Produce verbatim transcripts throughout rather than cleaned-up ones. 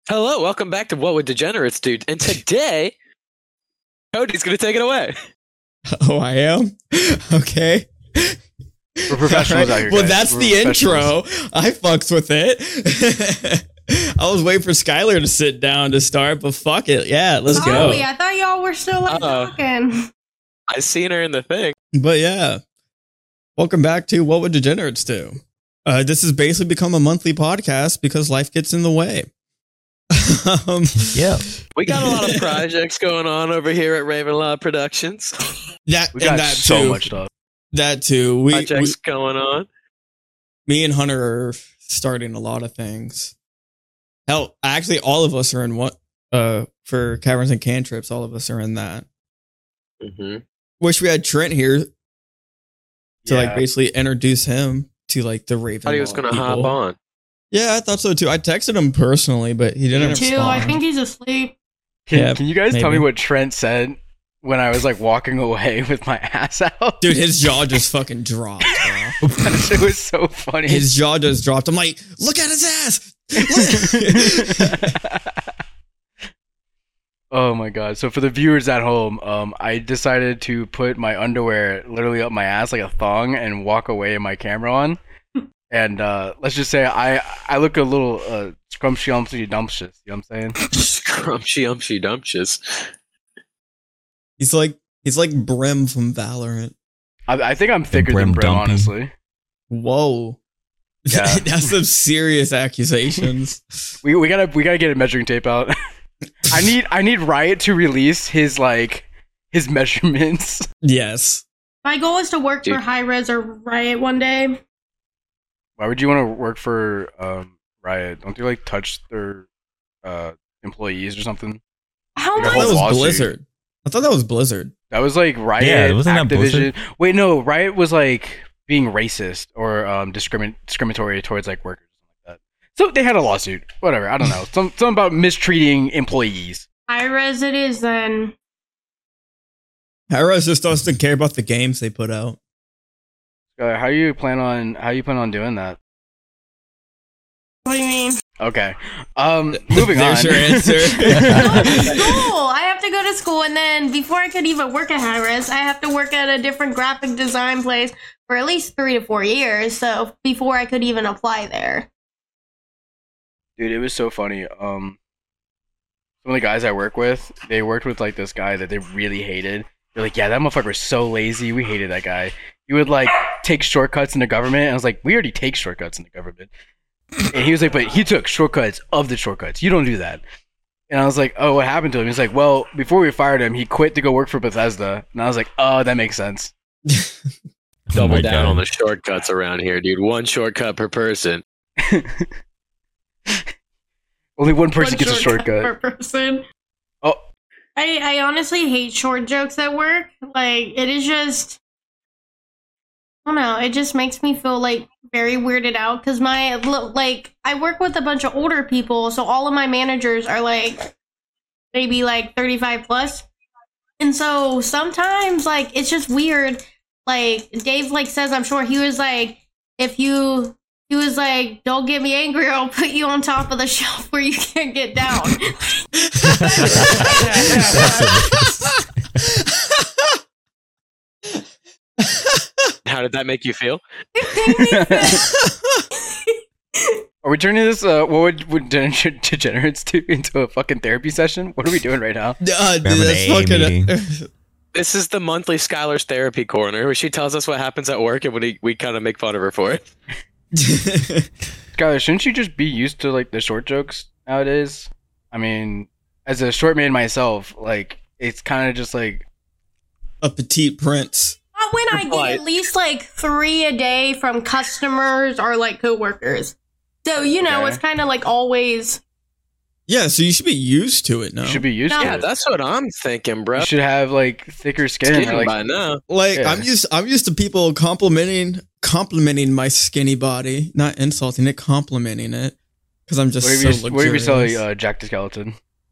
Hello, welcome back to What Would Degenerates Do? And today, Cody's going to take it away. Oh, I am? Okay. We're professionals Right. out here, Well, guys. that's We're the intro. professionals. I fucks with it. I was waiting for Skylar to sit down to start, but fuck it. Yeah, let's go. Sorry, I thought y'all were still like Uh-oh. talking. I seen her in the thing. But yeah, welcome back to What Would Degenerates Do? Uh, this has basically become a monthly podcast because life gets in the way. um, Yeah. We got a lot of projects going on over here at Ravenlaw Productions. that We and got that so too. much stuff. That too. We, we, Projects going on. me and Hunter are starting a lot of things. Hell, actually, all of us are in what uh for Caverns and Cantrips. All of us are in that. Mm-hmm. Wish we had Trent here to like Yeah. basically introduce him to like the Raven. Thought he was going to hop on. Yeah, I thought so too. I texted him personally, but he didn't Two, respond. I think he's asleep. Can, Yeah, can you guys tell maybe. me what Trent said when I was like walking away with my ass out? Dude, his jaw just fucking dropped, bro. That shit was so funny. His jaw just dropped. I'm like, look at his ass. Look. Oh my god. So for the viewers at home, um, I decided to put my underwear literally up my ass like a thong and walk away in my camera on. And uh, let's just say I I look a little uh, scrumptious, dumptious. You know what I'm saying? Scrumptious, umptious, dumptious. he's like he's like Brim from Valorant. I, I think I'm thicker Brim than Brim, dumpy. honestly. Whoa. Yeah. That's some serious accusations. We we gotta we gotta get a measuring tape out. I need I need Riot to release his like his measurements. Yes. My goal is to work Dude. for High Res or Riot one day. Why would you want to work for um, Riot? Don't they like touch their uh, employees or something? How Like a I much? thought that whole was lawsuit. Blizzard. I thought that was Blizzard. That was like Riot, Yeah, wasn't that Activision. Blizzard? Wait, no, Riot was like being racist or um, discrimin- discriminatory towards like workers or something like that. So they had a lawsuit. Whatever, I don't know. Some something about mistreating employees. High Res it is then. Harris just doesn't care about the games they put out. Uh, how you plan on how you plan on doing that? What do you mean? Okay, um, moving There's on. your answer. School! I have to go to school, and then before I could even work at High Res, I have to work at a different graphic design place for at least three to four years. So before I could even apply there. Dude, it was so funny. Um, some of the guys I work with, they worked with like this guy that they really hated. They're like, yeah, that motherfucker was so lazy. We hated that guy. He would like take shortcuts in the government. And I was like, we already take shortcuts in the government. And he was like, but he took shortcuts of the shortcuts. You don't do that. And I was like, oh, what happened to him? He's like, well, before we fired him, he quit to go work for Bethesda. And I was like, oh, that makes sense. Double my down God. on the shortcuts around here, dude. One shortcut per person. Only one person One gets a shortcut. per person. Oh, I, I honestly hate short jokes at work. Like, it is just, I don't know, it just makes me feel like very weirded out because my, like, I work with a bunch of older people, so all of my managers are like, maybe like thirty-five plus. And so sometimes, like, it's just weird. Like, Dave, like, says, I'm sure he was like, if you, he was like, don't get me angry or I'll put you on top of the shelf where you can't get down. How did that make you feel? are we turning this, uh, what would, would Degener- Degenerates do into a fucking therapy session? What are we doing right now? Uh, dude, Remember the that's A meeting? fucking. This is the monthly Skylar's Therapy Corner, where she tells us what happens at work and we, we kind of make fun of her for it. Skylar, shouldn't you just be used to like the short jokes nowadays? I mean, as a short man myself, like it's kind of just like A petite prince. Not when I Right. get at least like three a day from customers or like coworkers. So, you know, Okay. it's kind of like always. Yeah, so you should be used to it now. you should be used No. to Yeah, it. that's what I'm thinking, bro. You should have like thicker skin. Skin Or, by like, now. Like Yeah. I'm used I'm used to people complimenting complimenting my skinny body, not insulting it, complimenting it. Because I'm just what if so you, what if you sell luxurious. uh, Jack the Skeleton?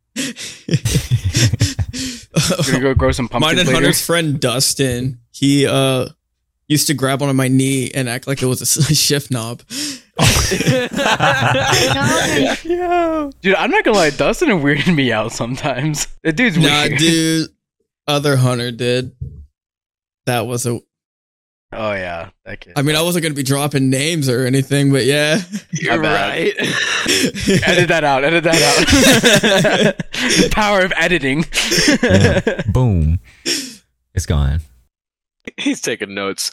You're gonna go grow some Mine pumpkins and later. Hunter's friend Dustin, he uh used to grab onto my knee and act like it was a s- shift knob. Yo. Dude, I'm not gonna lie, Dustin weirded me out sometimes. The dude's Nah, weird. dude. Other Hunter did. That was a. Oh yeah, that kid. I mean, I wasn't gonna be dropping names or anything, but yeah. You're right. Edit that out. Edit that out. The power of editing. Yeah. Boom. It's gone. He's taking notes.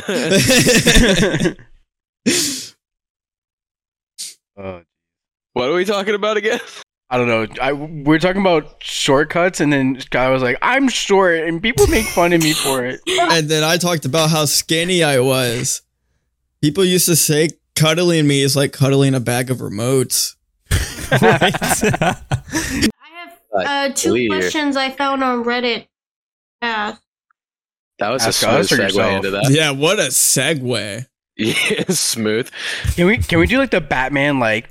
Uh, What are we talking about again? I don't know. I we're talking about shortcuts, and then this guy was like, "I'm short," and people make fun of me for it. And then I talked about how skinny I was. People used to say cuddling me is like cuddling a bag of remotes. Right? I have uh, two Clear. questions I found on Reddit. Yeah. That was Ask a smooth us or segue yourself? into that. Yeah, what a segue. Yeah, smooth. Can we can we do like the Batman like?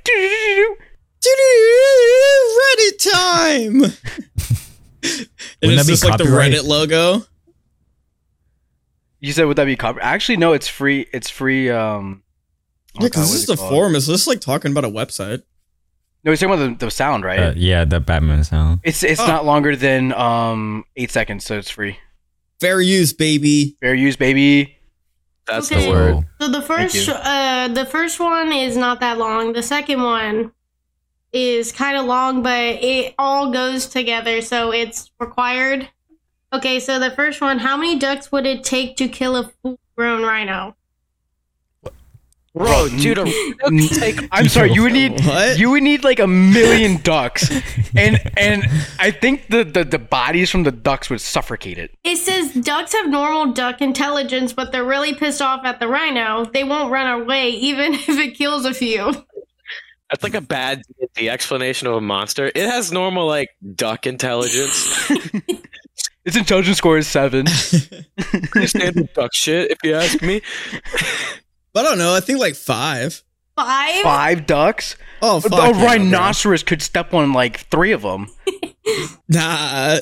Reddit time. And Wouldn't it's that be just like the copyright? Reddit logo. You said would that be copy? Actually, no. It's free. It's free. Um. oh Yeah, God, because what this is is it the called? forum. It's just like talking about a website. No, he's talking about the, the sound, right? Uh, yeah, the Batman sound. It's it's Oh. not longer than um eight seconds, so it's free. Fair use, baby. Fair use, baby. That's Okay. the word. So, So the first, you. uh, the first one is not that long. The second one is kind of long, but it all goes together, so it's required. Okay, so the first one: how many ducks would it take to kill a full-grown rhino? Bro, dude, a rhino can take. I'm sorry. You would need What? you would need like a million ducks, and and I think the, the the bodies from the ducks would suffocate it. It says ducks have normal duck intelligence, but they're really pissed off at the rhino. They won't run away, even if it kills a few. That's like a bad D and D explanation of a monster. It has normal like duck intelligence. Its intelligence score is seven. Pretty standard duck shit, if you ask me. I don't know. I think like five. Five? Five ducks. Oh, A, fuck a yeah, bro. rhinoceros could step on like three of them. Nah.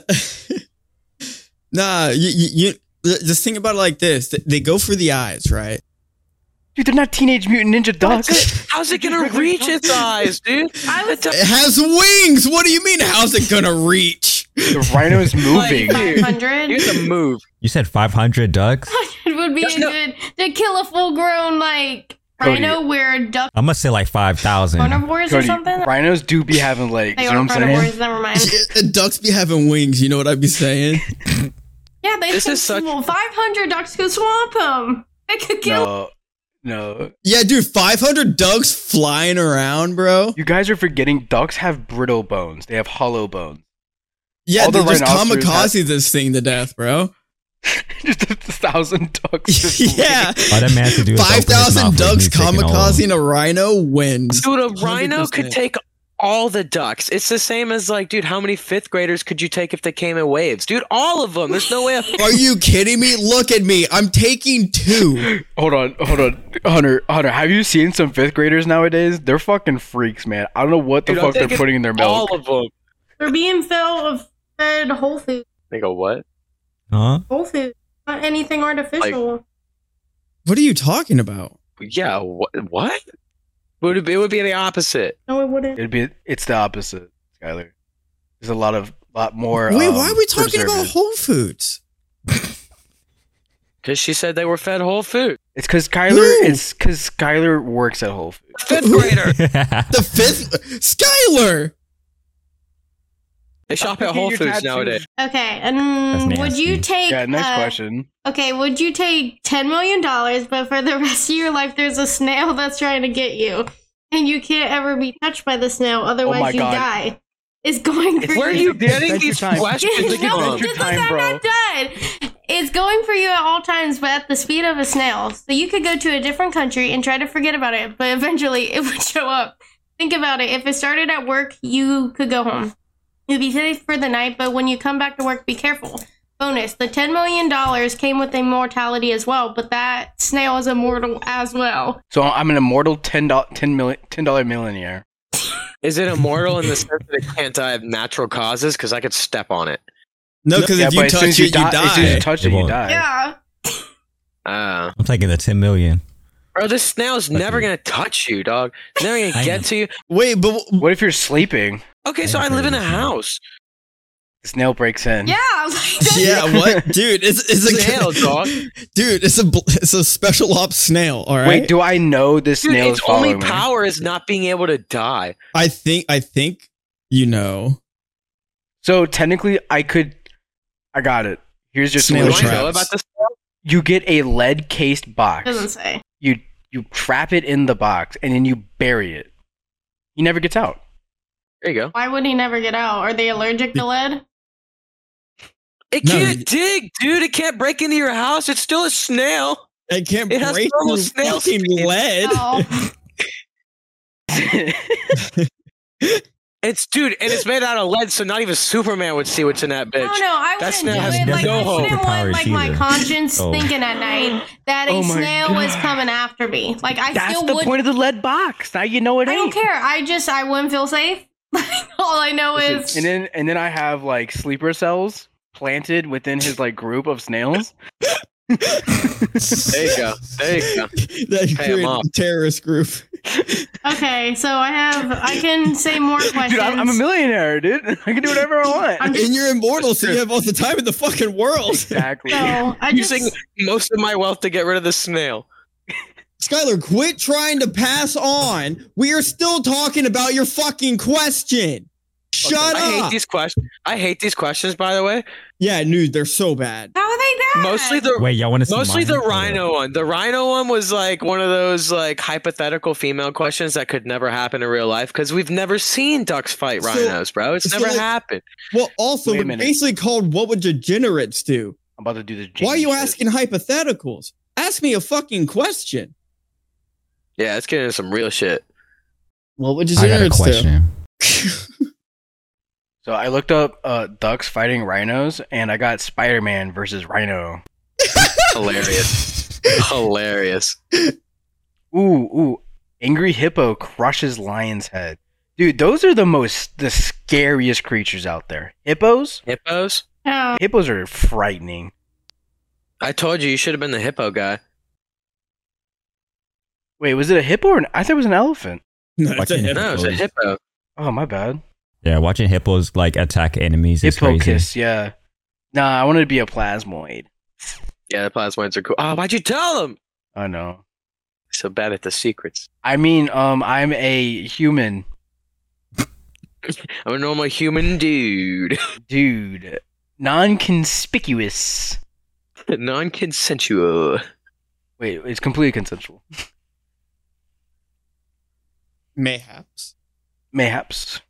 Nah, you, you, you just think about it like this. They- They go for the eyes, right? Dude, they're not Teenage Mutant Ninja Ducks. How's it gonna reach its eyes, dude? I was It has wings. What do you mean? How's it gonna reach? The rhino's moving. Like- five hundred. Here's a move. you said five hundred ducks? It would be There's no- good to kill a full-grown like Cody. rhino where duck I'm gonna say like five thousand. carnivores or Cody, something. rhinos do be having legs. They You know are what I'm saying? carnivores. Never mind. Ducks be having wings. You know what I'd be saying? Yeah, they This could is such- five hundred ducks could swamp them. They could kill. No, no. Yeah, dude. five hundred ducks flying around, bro. You guys are forgetting ducks have brittle bones. They have hollow bones. Yeah, All the they just rhinoceros kamikaze this thing to death, bro. Just a thousand ducks. just Yeah. All that man has to do is Five open his mouth thousand with ducks me taking all of them. kamikazing a rhino wins. Dude, a rhino one hundred could percent. take all the ducks. It's the same as like, dude, how many fifth graders could you take if they came in waves? Dude, all of them. There's no way. A- Are you kidding me? Look at me. I'm taking two. Hold on, hold on, Hunter. Hunter, have you seen some fifth graders nowadays? They're fucking freaks, man. I don't know what the Dude, I'm fuck they're taking putting in their milk. all of them. They're being fed fed whole food. They go, what? Huh? Whole food. Not anything artificial. What are you talking about? Yeah, what? What? Would it, be, it would be the opposite. no, it wouldn't. It'd be, it's the opposite, Skylar. There's a lot of, lot more. Wait, um, why are we talking about preservatives. Whole Foods? Because she said they were fed whole food. It's because Skylar. Who? It's because Skylar works at Whole Foods. Fifth grader. The fifth Skylar. They shop Look at Whole your Foods tattoos. nowadays. Okay, That's and would you nasty. take? Yeah. Next uh, question. Okay, would you take ten million dollars, but for the rest of your life, there's a snail that's trying to get you, and you can't ever be touched by the snail, otherwise Oh my you God. die. It's going for It's- Where are you. you getting Adventure these Time. questions It's like no, Adventure just Time, I'm bro. not done. It's going for you at all times, but at the speed of a snail. So you could go to a different country and try to forget about it, but eventually it would show up. Think about it. If it started at work, you could go home. You'd be safe for the night, but when you come back to work, be careful. Bonus, the ten million dollars came with immortality as well, but that snail is immortal as well. So I'm an immortal ten dollar ten million ten dollar millionaire. Is it immortal in the sense that it can't die of natural causes? Because I could step on it. No, because Yeah, if but you as soon touch as it, you die, as soon as die. you touch It it, you won't. die. Yeah. Uh, I'm taking the ten million. Bro, this snail's never Okay. gonna touch you, dog. It's never I gonna get know. to you. Wait, but w- What if you're sleeping? Okay, so Yeah, I live in a crazy. house. The snail breaks in. Yeah, like, that's- yeah, what, dude? It's it's a Snail, dog. dude. It's a bl- it's a special ops snail. All right. Wait, do I know this Dude, snail is its only following me? power is not being able to die. I think I think you know. So technically, I could. I got it. Here's your Snail Do solution. I know traps. about this snail? You get a lead cased box. doesn't say. You you trap it in the box and then you bury it. He never gets out. There you go. Why would he never get out? Are they allergic to lead? It No, can't you- dig, dude. It can't break into your house. It's still a snail. It can't It has break normal through snail fucking speed. lead. Oh, It's dude, and it's made out of lead, so not even Superman would see what's in that bitch. no, no, I That wouldn't snail do has it. Like, no I hope. wouldn't want like my Superpowers either. conscience Oh. thinking at night that a Oh my snail was God. coming after me. Like I That's still the would. point of the lead box. Now you know it I don't ain't. care. I just I wouldn't feel safe. All I know is Listen, and then and then I have like sleeper cells planted within his like group of snails. There you go. There you go. That you Pay 'em created off. a terrorist group. okay. So I have I can say more questions. Dude, I'm, I'm a millionaire, dude. I can do whatever I want. I'm And you're immortal, so you have all the time in the fucking world. exactly. So I just Using most of my wealth to get rid of the snail. Skylar, quit trying to pass on. We are still talking about your fucking question. Shut I hate up. these questions. I hate these questions, by the way. Yeah, dude, they're so bad. how are they bad? Mostly the Wait, y'all want to see mostly mine? the rhino one. The rhino one was like one of those like hypothetical female questions that could never happen in real life because we've never seen ducks fight So- rhinos, bro. It's so, never like- happened. Well, also, Wait a it's minute. basically called "What Would Degenerates Do?" I'm about to do the. Why are you genie shit. asking hypotheticals? Ask me a fucking question. Yeah, let's get into some real shit. What would I got a degenerates do? question. So I looked up uh, ducks fighting rhinos, and I got Spider-Man versus Rhino. Hilarious. Hilarious. Ooh, ooh! Angry hippo crushes lion's head. Dude, those are the most the scariest creatures out there. Hippos? Hippos? Oh, Hippos are frightening. I told you you should have been the hippo guy. Wait, was it a hippo or an, I thought it was an elephant. No, it's a Fucking hippo. No, it's a hippo. Oh, my bad. Yeah, watching hippos like attack enemies is Hippo crazy. kiss, yeah. Nah, I wanted to be a plasmoid. Yeah, the plasmoids are cool. Oh, why'd you tell him? I know. So bad at the secrets. I mean, um, I'm a human I'm a normal human dude. dude, non-conspicuous. Non-consensual. Wait, it's completely consensual. Mayhaps. Mayhaps.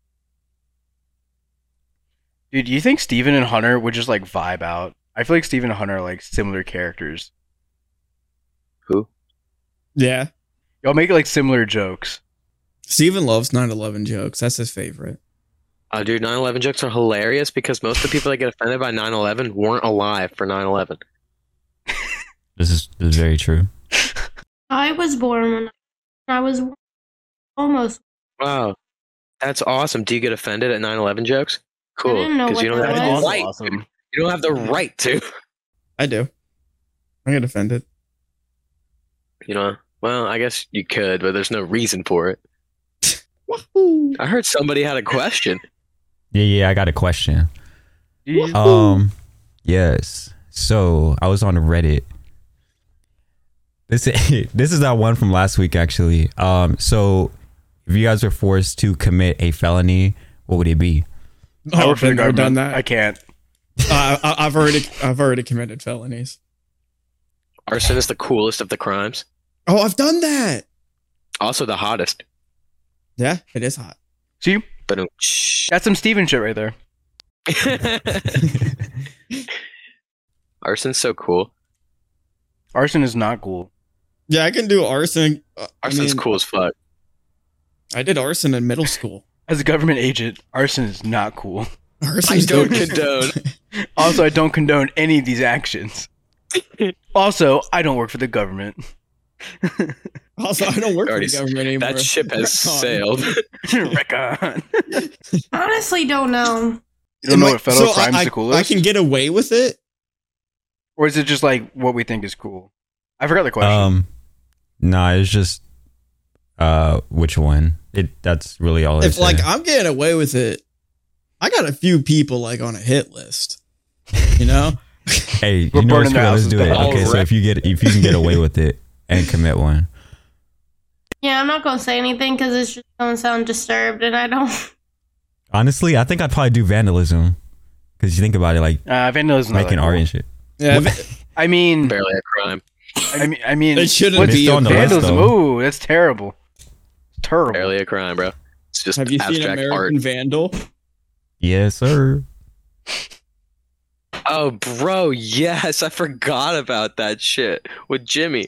Dude, do you think Steven and Hunter would just like vibe out? I feel like Steven and Hunter are like similar characters. Who? Yeah. Y'all make like similar jokes. Steven loves nine eleven jokes. That's his favorite. Oh, dude, nine eleven jokes are hilarious because most of the people that get offended by nine eleven weren't alive for nine eleven. This is this is very true. I was born when I was almost. Wow. That's awesome. Do you get offended at nine eleven jokes? Cool. didn't know 'cause what you don't that have was. the right. awesome. You don't have the right to. I do. I get offended. You know. Well, I guess you could, but there's no reason for it. Wahoo. I heard somebody had a question. Yeah, yeah, I got a question. Yeah. Um, yes. So I was on Reddit. This is, this is that one from last week, actually. Um, so if you guys were forced to commit a felony, what would it be? I Oh, work for the I've never government. done that. I can't. uh, I, I've already, I've already committed felonies. Arson is the coolest of the crimes. Oh, I've done that. Also the hottest. Yeah, it is hot. See, But um, shh. that's some Steven shit right there. Arson's so cool. Arson is not cool. Yeah, I can do arson. Uh, I Arson's mean, cool as fuck. I did arson in middle school. As a government agent, arson is not cool. Arson's I don't dope. condone. Also, I don't condone any of these actions. Also, I don't work for the government. Also, I don't work for Already the s- government anymore. That ship has Retcon. sailed. Recon. Honestly, don't know. You don't know Am I- what federal so I- crime I, is the coolest? I can get away with it. Or is it just like what we think is cool? I forgot the question. Um, Nah, it's just uh, which one? It that's really all. I If say. like I'm getting away with it, I got a few people like on a hit list. You know, hey, We're you know burning what's their cool? Let's houses do it. down. Okay, so Alright. if you get if you can get away with it and commit one, Yeah, I'm not gonna say anything because it's just gonna sound disturbed, and I don't. honestly, I think I'd probably do vandalism because you think about it, like Uh, vandalism. making art and shit. yeah, I mean, Barely a crime. I mean, I mean, it shouldn't what's It's be still a on the list, vandalism? though. Ooh, that's terrible. It's terrible. Barely a crime, bro. It's just Have you seen abstract American art. Vandal? Yes, sir. Oh, bro, yes, I forgot about that shit with Jimmy.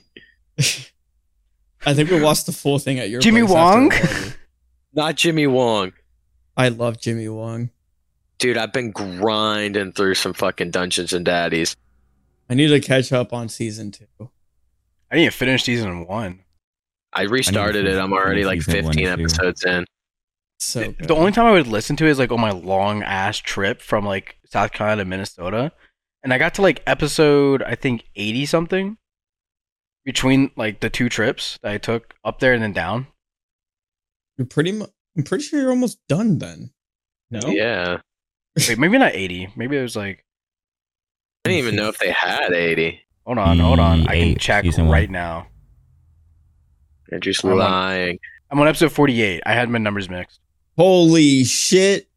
I think we watched the full thing at your Jimmy place after Wong? a party. Not Jimmy Wong. I love Jimmy Wong. Dude, I've been grinding through some fucking Dungeons and Daddies. I need to catch up on season two. I need to finish season one. I restarted it. I'm already like Season one, fifteen too. episodes in. So The- good. The only time I would listen to it is like on my long ass trip from like South Carolina to Minnesota, and I got to like episode I think eighty something between like the two trips that I took up there and then down. You're pretty much. I'm pretty sure you're almost done then. No. Yeah. Wait, maybe not eighty. Maybe it was like I didn't even know if they had eighty. hold on, hold on. I can eight, check season one. right now. They're just I'm on- lying. I'm on episode forty-eight. I had my numbers mixed. Holy shit!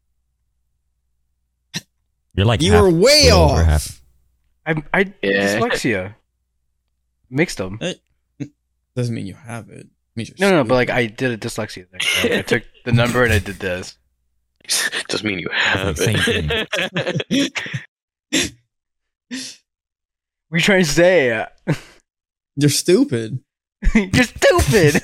You're like You half- were way little over off. half. I I Yeah. dyslexia. Mixed them. Doesn't mean you have it. It means you're No, no, no, but stupid. like I did a dyslexia thing. Like, I took the number and I did this. Doesn't mean you have Same it. What are you trying to say? You're stupid. You're stupid.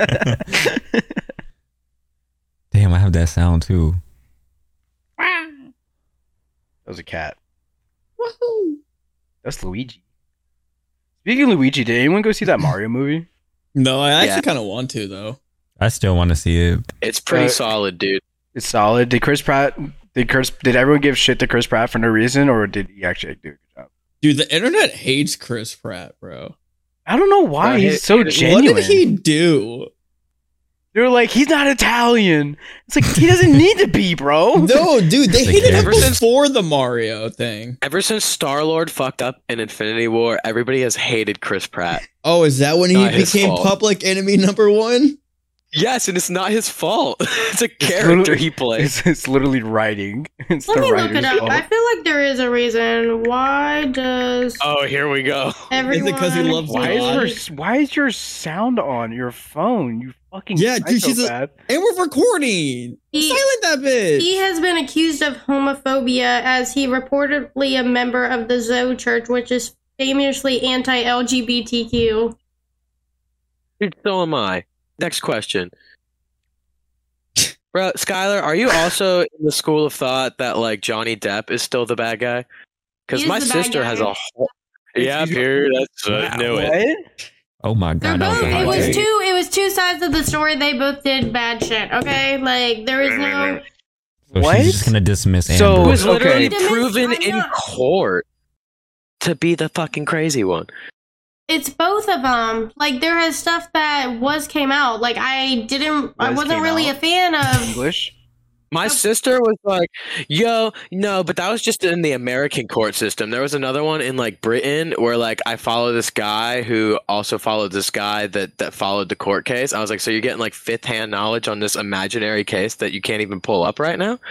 Damn, I have that sound too. That was a cat. Woohoo! That's Luigi. Speaking of Luigi, did anyone go see that Mario movie? No, I actually Yeah. kind of want to though. I still want to see it. It's pretty Uh, solid, dude. It's solid. Did Chris Pratt? Did Chris? Did everyone give shit to Chris Pratt for no reason, or did he actually do a good job? Dude, the internet hates Chris Pratt, bro. I don't know why Bro, he's he- so what genuine. What did he do? They were like, he's not Italian. It's like he doesn't need to be, bro. No, dude, they Like, hated him ever since- before the Mario thing. Ever since Star Lord fucked up in Infinity War, everybody has hated Chris Pratt. Oh, is that when he Not his became fault. public enemy number one? Yes, and it's not his fault. It's a It's character literally- he plays. It's, it's literally writing. It's Let the me look writer's it up. fault. I feel like there is a reason. Why does Oh, here we go. everyone? 'cause he loves Why God? is your Why is your sound on your phone? You fucking Yeah, dude, she's a- psychopath. And we're recording. He- Silent that bitch. He has been accused of homophobia as he reportedly a member of the Zoe Church, which is famously anti-L G B T Q. Dude, so am I. Next question. Bro, Skylar, are you also in the school of thought that like Johnny Depp is still the bad guy? Because He is my the bad sister guy. has a whole. Yeah, here, that's I knew it. What? Oh my They're god, that was both. a It hot was take. two. It was two sides of the story. They both did bad shit. Okay, like there is no. So What? she's just gonna dismiss So- It Amber. was literally Okay. proven I'm in not- court to be the fucking crazy one. It's both of them. Like there has stuff that was came out. Like I didn't. I Was wasn't came really out? a fan of. English? My sister was like, yo, no, but that was just in the American court system. There was another one in like Britain where like I follow this guy who also followed this guy that, that followed the court case. I was like, so you're getting like fifth hand knowledge on this imaginary case that you can't even pull up right now?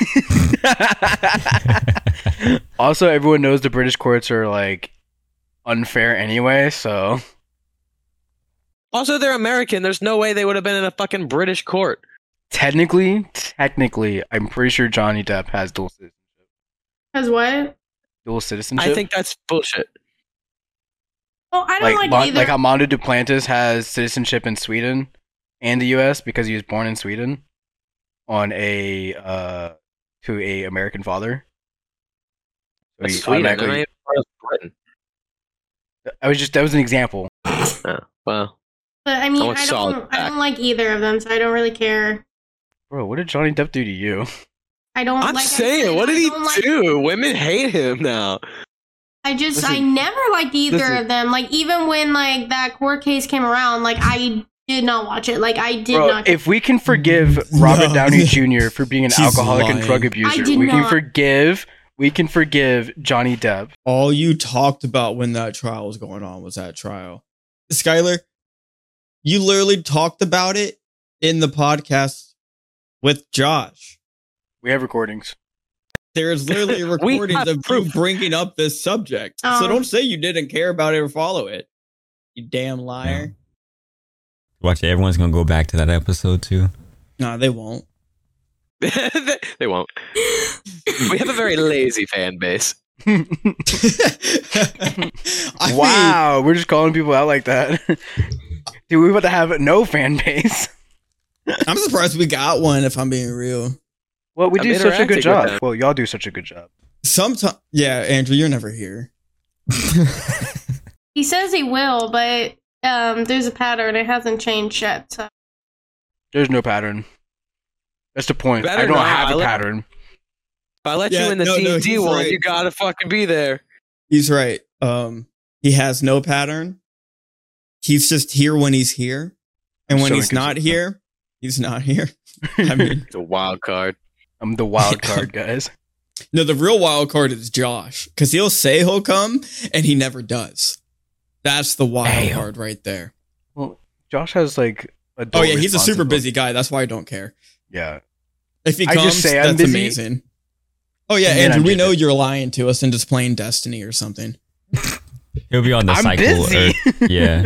Also, everyone knows the British courts are like unfair anyway, so Also, they're American. There's no way they would have been in a fucking British court. technically, technically, I'm pretty sure Johnny Depp has dual citizenship. As what? Dual citizenship. I think that's bullshit. Oh, I don't like like, Mon- either. like how Mondo Duplantis has citizenship in Sweden and the U S because he was born in Sweden on a uh to a American father. So That's he Sweden. They're not automatically- even part of Britain. I was just that was an example. Oh, well. but I mean, I I, want solid don't. I facts. don't like either of them, so I don't really care. Bro, what did Johnny Depp do to you? I don't. I'm like I saying, said, what I did he don't like- do? Women hate him now. I I just Listen, I never liked either listen. of them. Like even when like that court case came around, like I did not watch it. Like I did Bro, not. if we can forgive Robert No. Downey Junior for being an She's alcoholic and lying. drug I abuser, did we can not. forgive we can forgive Johnny Depp. All you talked about when that trial was going on was that trial. Skylar, you literally talked about it in the podcast with Josh. We have recordings. There's literally We recordings have of you proof. bringing up this subject. Oh. So don't say you didn't care about it or follow it. You damn liar. Watch it. Everyone's gonna go back to that episode too. Nah, they won't. They won't. We have a very lazy fan base. I mean, Wow, we're just calling people out like that. Dude, we're about to have no fan base. I'm surprised we got one, if I'm being real. Well, we I'm do such a interacting good with job. them. Well, y'all do such a good job. Sometimes, yeah, Andrew, you're never here. He says he will, but um, there's a pattern. It hasn't changed yet. So. There's no pattern. That's the point. Better I don't not. have I a let- pattern. If I let Yeah, you in the no, D no, and D he's one, right. you gotta fucking be there. He's right. Um, he has no pattern. He's just here when he's here, and when So he's not inconsistent. here, he's not here. I mean, It's a wild card. I'm the wild card, guys. no, the real wild card is Josh, because he'll say he'll come, and he never does. That's the wild Damn. card right there. Well, Josh has like a. Oh yeah, he's a super busy guy. That's why I don't care. Yeah. If he I comes, just say I'm that's busy, amazing. Oh yeah, and then Andrew, I'm we busy. know you're lying to us and just playing Destiny or something. He'll be on the I'm cycle. busy. Or, yeah.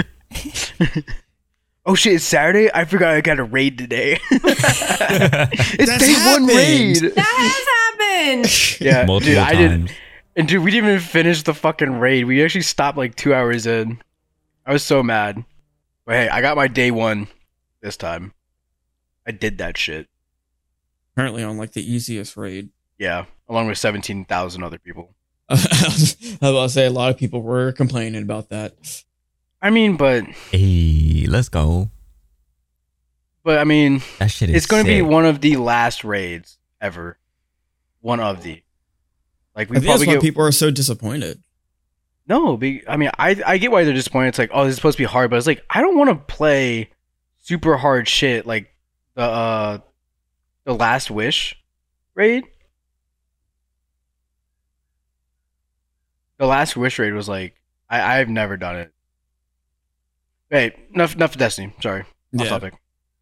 Oh shit! It's Saturday. I forgot I got a raid today. it's That's day one happened. raid. That has happened. Yeah, Multiple dude, I did. times. And dude, we didn't even finish the fucking raid. We actually stopped like two hours in. I was so mad. But hey, I got my day one this time. I did that shit. Apparently on like the easiest raid. Yeah, along with seventeen thousand other people. I was about to say a lot of people were complaining about that. I mean, but Hey, let's go. but I mean, That shit is it's going to be sick. one of the last raids ever. One of the. Like we I think that's probably why get people are so disappointed. no. Be, I mean, I I get why they're disappointed. It's like, oh, this is supposed to be hard, but it's like I don't want to play super hard shit like the uh the Last Wish raid. The Last Wish raid was like I I've never done it. Hey, enough enough of Destiny. Sorry, off Yeah. topic.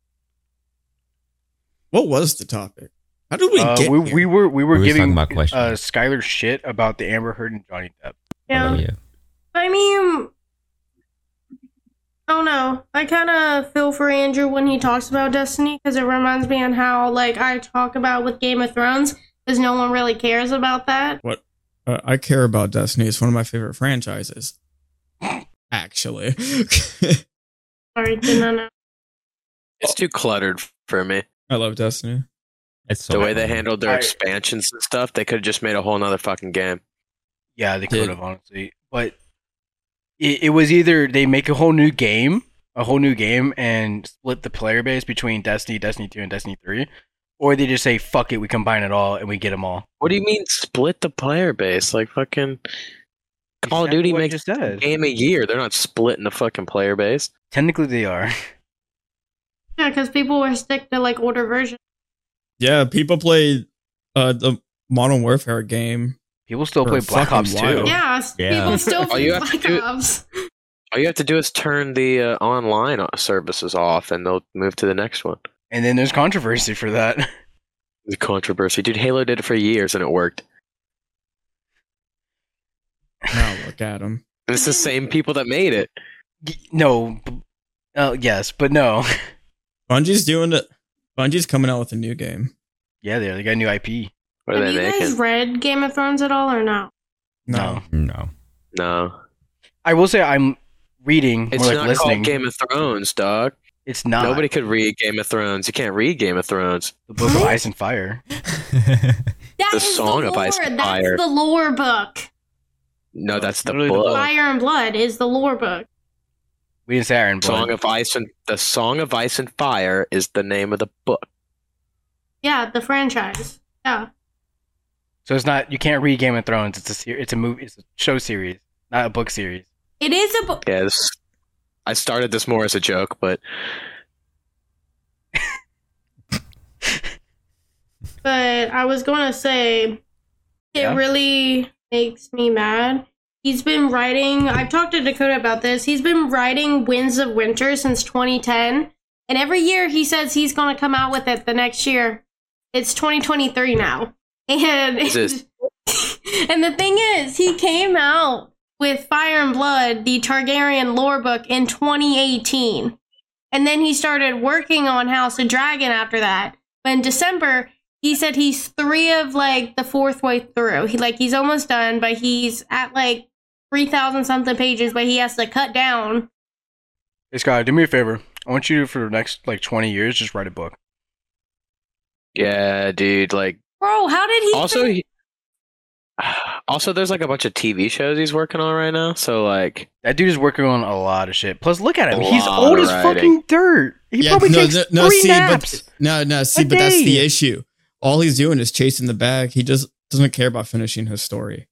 What was the topic? How did we Uh, get we here? we were we were We was giving talking about questions. uh Skylar shit about the Amber Heard and Johnny Depp. Yeah. Oh, yeah. I mean, I don't know. I kind of feel for Andrew when he talks about Destiny because it reminds me on how like I talk about with Game of Thrones because no one really cares about that. Uh, I care about Destiny. It's one of my favorite franchises. Actually. Sorry, did not know. It's too cluttered for me. I love Destiny. It's so The way they fun. handled their I- expansions and stuff, they could have just made a whole nother fucking game. Yeah, they Did- could have honestly, but it, it was either they make a whole new game, a whole new game, and split the player base between Destiny, Destiny two, and Destiny three, or they just say fuck it, we combine it all and we get them all. What do you mean split the player base? Like fucking Call of Exactly Duty what I makes just said. a game a year. They're not splitting the fucking player base. Technically, they are. Yeah, because people were stick to like older versions. Yeah, people play uh, the Modern Warfare game. People still For play Black fucking Ops while. two. Yeah, s- Yeah. people still All play you have to Black do- Ops. All you have to do is turn the uh, online services off, and they'll move to the next one. And then there's controversy for that. The controversy, dude. Halo did it for years, and it worked. Now look at them. And it's the same people that made it. Y- no, b- uh, yes, but no. Bungie's doing it. Bungie's coming out with a new game. Yeah, they are. They got a new I P. What are Have they you guys making? read Game of Thrones at all or no? No. No. No, I will say I'm reading it's more like not listening. called Game of Thrones, dog. It's not. Nobody could read Game of Thrones. You can't read Game of Thrones. The Book of Ice and Fire. That The is Song the of lore. Ice and That's Fire. the lore book. No, that's the Literally the book. book. Fire and Blood is the lore book. We didn't say Iron Blood. Song of Ice and the Song of Ice and Fire is the name of the book. Yeah, the franchise. Yeah. So it's not you can't read Game of Thrones. It's a ser- it's a movie. It's a show series, not a book series. It is a book. Yeah, this, I started this more as a joke, but But I was going to say, it Yeah? really makes me mad. He's been writing, I've talked to Dakota about this. He's been writing Winds of Winter since twenty ten. And every year he says he's going to come out with it the next year. It's twenty twenty-three now. And, Is this- and the thing is, he came out with Fire and Blood, the Targaryen lore book, in twenty eighteen. And then he started working on House of Dragon after that. But in December, he said he's three of like the fourth way through. He like he's almost done, but he's at like three thousand something pages, but he has to cut down. Hey Scott, do me a favor. I want you to, for the next like twenty years, just write a book. yeah, dude. Like, Bro, how did he also, fin- he, also, there's like a bunch of T V shows he's working on right now. So like, That dude is working on a lot of shit. Plus, look at him. A He's lot old of as writing. fucking dirt. He probably no, takes no, no, three see, naps. but no, no, see, a but that's the day. issue. All he's doing is chasing the bag. He just doesn't care about finishing his story.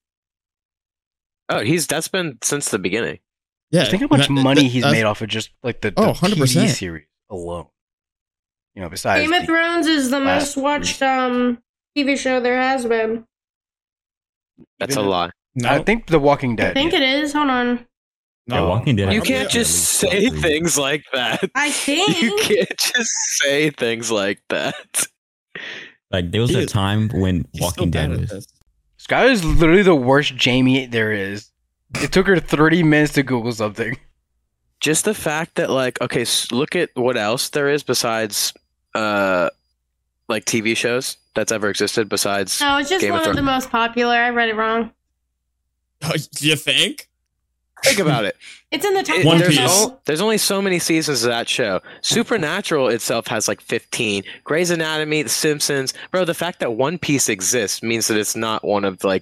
oh, he's that's been since the beginning. Yeah, Think how much that- money that- he's that's- made off of just like the, the Oh, T V one hundred percent. series alone. You know, besides Game of the- Thrones is the last most watched um T V show there has been. That's Even a the- lie. No, I think The Walking Dead. I think it is. Hold on. Yeah, no. Walking Dead. You has can't at just least say three. things like that. I You think. can't just say things like that. Like there was He a is- time when He's still Walking Dead bad at was. this. Sky is literally the worst Jamie there is. It took her thirty minutes to Google something. Just the fact that like, okay, s- look at what else there is besides, uh, like T V shows that's ever existed besides. No, it's just Game of one of, Thrones. the most popular. I read it wrong. Oh, you think? Think about it. It's in the top It- One there's, Piece. o- there's only so many seasons of that show. Supernatural itself has like fifteen. Grey's Anatomy, The Simpsons. Bro, the fact that One Piece exists means that it's not one of like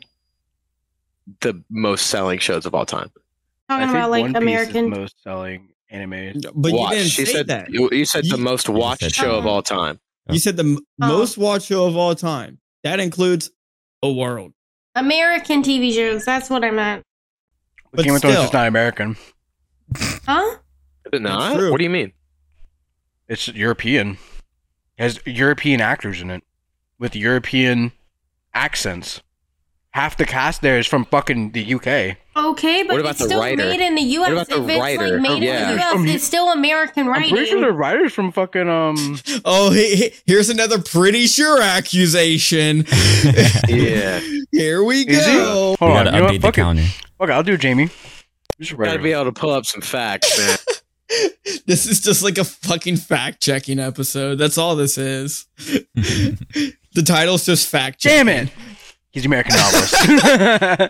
the most selling shows of all time. I Talking think about like One Piece American. is most selling anime. But Watch. you didn't She say said that. You, you said the You- most You watched said show of that. all time. You said the m- Oh. most watched show of all time. That includes a world. American T V shows. That's what I meant. But But Game of Thrones is still. not American. Huh? Is it not? true. What do you mean? It's European. It has European actors in it with European accents. Half the cast there is from fucking the U K. Okay, but What about it's the still writer? made in the U S. What about the if it's writer? like made Yeah. in the U S, Um, it's still American I'm writing. pretty sure the writer's from fucking um. Oh, he, he- here's another pretty sure accusation. Yeah. Here we Is he? go. Hold We on, gotta you know what? update the Fuck it. counter. Okay, I'll do it, Jamie. Just write Gotta it. be able to pull up some facts, man. This is just like a fucking fact checking episode. That's all this is. The title's just fact checking. Damn it! He's the American novelist.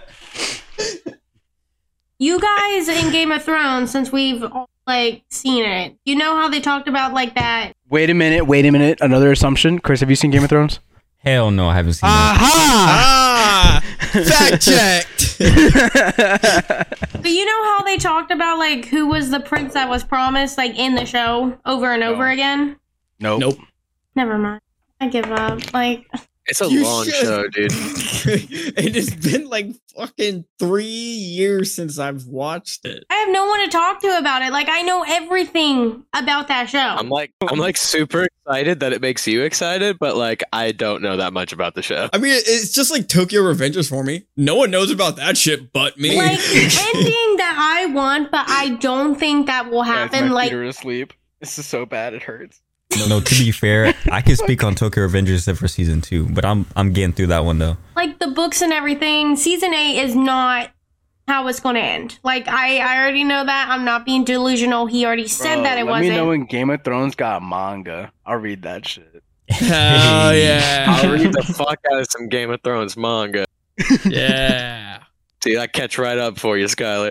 You guys in Game of Thrones, since we've all, like seen it, you know how they talked about like that. Wait a minute. Wait a minute. Another assumption. Chris, have you seen Game of Thrones? Hell no, I haven't seen that. Aha! Ah, fact checked. But you know how they talked about like who was the prince that was promised like in the show over and over No. again? Nope. Nope. Never mind. I give up. Like It's a You long should. show, dude. It has been like fucking three years since I've watched it. I have no one to talk to about it. Like I know everything about that show. I'm like, I'm like super excited that it makes you excited, but like, I don't know that much about the show. I mean, it's just like Tokyo Revengers for me. No one knows about that shit but me. like the ending that I want, but I don't think that will happen. Like asleep. This is so bad. It hurts. No, no, to be fair, I can speak on Tokyo Revengers except for season two, but I'm I'm getting through that one though. like the books and everything. Season eight is not how it's going to end. Like I, I already know that. I'm not being delusional. He already said Bro, that it let wasn't. me know when Game of Thrones got manga. I'll read that shit. Hell yeah. I'll read the fuck out of some Game of Thrones manga. Yeah. See, I catch right up for you, Skylar.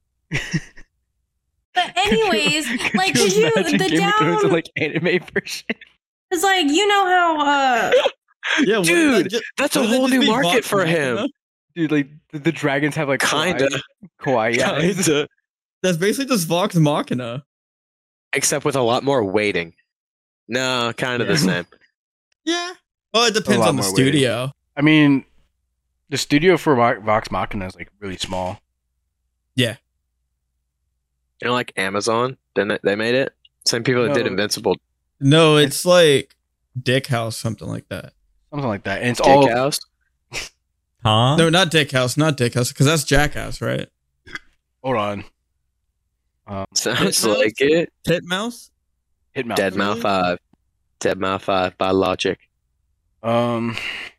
But anyways, Could like did you imagine the Game of Thrones in down? like anime version? It's like you know how uh Yeah, what- Dude, just- That's a wouldn't that whole just new be market Vox for Machina? him. Dude, like the, the dragons have like Kinda. kawaii, kawaii eyes. Kinda. That's basically just Vox Machina. Except with a lot more waiting. No, kind of the Yeah. same. Yeah. Oh, it depends lot on the more waiting. studio. I mean, The studio for Mo- Vox Machina is like really small. Yeah. You know, like Amazon, didn't it? They made it. Same people that did No. Invincible. No, it's like Dick House, something like that. Something like that. And it's Dick all House. Huh? No, not Dick House, not Dick House, because that's Jackass, right? hold on. Um, Sounds Hitmouse? like it. Titmouse? Hitmouse. Dead Mouse Five. Dead Mouse Five by Logic. Um,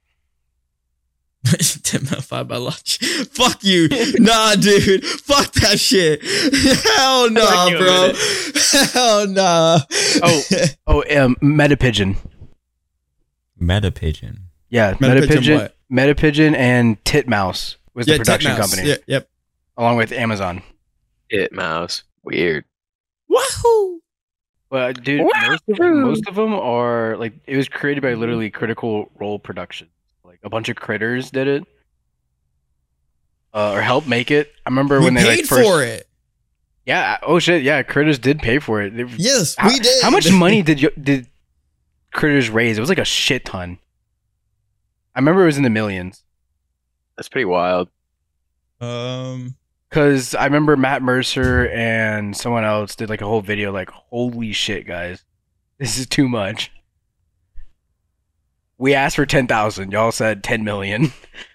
Titmouse five by lunch. Fuck you. Nah, dude. Fuck that shit. Hell nah, Give it a bro. minute. Hell nah. Oh. oh, um, Metapigeon. Metapigeon. Yeah, Metapigeon Metapigeon, what? Metapigeon, and Titmouse was the Yeah, production Titmouse. company, Yeah, yep. along with Amazon. Hit Mouse. Weird. Wahoo! Well, dude, most of, most of them are like it was created by literally Critical Role Productions. Like a bunch of critters did it, uh, or helped make it. I remember We when they paid like first. for it. Yeah. Oh shit. Yeah, critters did pay for it. They- Yes, how, we did. How much money did you did critters raise? It was like a shit ton. I remember it was in the millions. That's pretty wild. Um, Cause I remember Matt Mercer and someone else did like a whole video like, holy shit, guys, this is too much. We asked for ten thousand, y'all said ten million.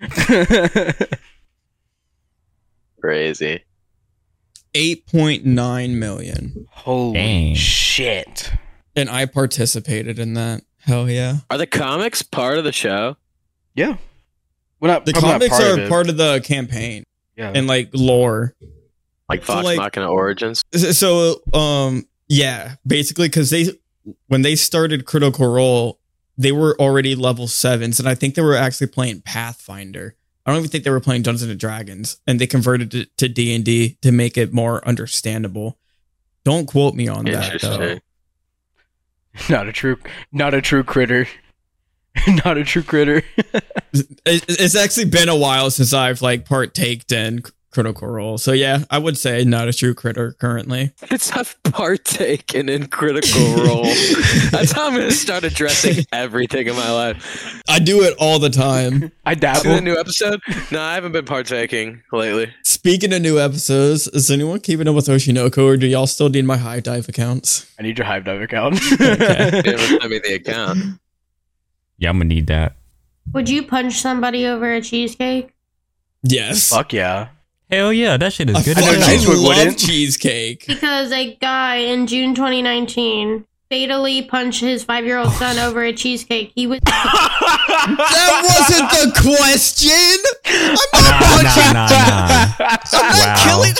Crazy. eight point nine million. Holy Dang. shit. And I participated in that. Hell yeah. Are the comics part of the show? Yeah. Well, not, The probably not comics part are of it. part of the campaign Yeah. and like lore. Like So, Vox like- Machina Origins? So, um, yeah, basically, because they when they started Critical Role, they were already level sevens, and I think they were actually playing Pathfinder. I don't even think they were playing Dungeons and Dragons, and they converted it to D and D to make it more understandable. Don't quote me on that, though. Interesting. Not a true, not a true critter. Not a true critter. It- It's actually been a while since I've like partaked in Critical Role, so yeah, I would say not a true critter currently. It's I've partaken in Critical Role. That's how I'm going to start addressing everything in my life. I do it all the time. I See the dabble. new episode? No, I haven't been partaking lately. Speaking of new episodes, is anyone keeping up with Oshinoko, or do y'all still need my High Dive accounts? I need your Hive Dive account. You haven't sent me the account. Yeah, I'm gonna need that. Would you punch somebody over a cheesecake? Yes. Fuck yeah. Hell yeah, that shit is I good. fucking know Cheeseburger love wouldn't. cheesecake. Because a guy in June twenty nineteen fatally punched his five-year-old son over a cheesecake. He was That wasn't the question. I'm not Nah, nah, punching. nah, nah. I'm not Wow. killing.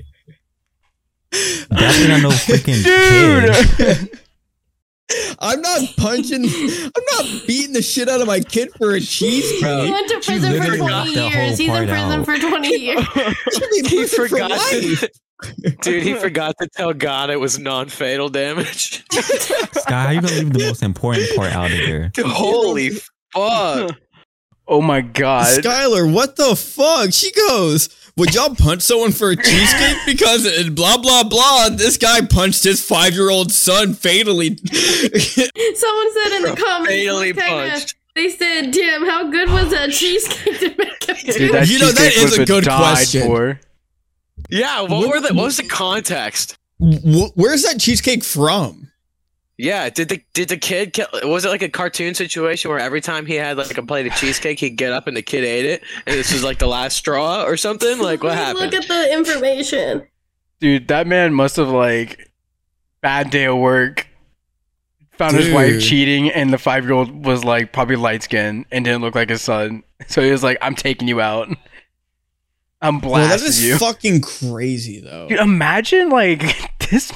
Definitely not no freaking Dude. kid. I'm not punching. I'm not beating the shit out of my kid for a cheesecake. he went to She prison for literally twenty knocked that whole years. He's in part prison out. for twenty years. Should be in He prison for forgot life. to, dude, he forgot to tell God it was non-fatal damage. Sky, how you gonna leave the most important part out of there? Dude, holy fuck. Oh my god. Skylar, what the fuck? She goes, would y'all punch someone for a cheesecake? Because it, blah, blah, blah. This guy punched his five-year-old son fatally. Someone said in the comments, Fatally what kinda- punched. they said, "Damn, how good was that cheesecake to make him do Dude, it?" that You know, that cheesecake is a would've good died question. for. Yeah, what were the what was the context? Wh- Where's that cheesecake from? Yeah, did the did the kid kill, was it like a cartoon situation where every time he had like a plate of cheesecake he'd get up and the kid ate it and this was like the last straw or something? Like what Please happened? Look at the information. Dude, that man must have like bad day of work. Found his wife Dude. cheating, and the five year old was like probably light skinned and didn't look like his son. So he was like, "I'm taking you out. I'm Well, that blasting is you." fucking crazy, though. Dude, imagine like this.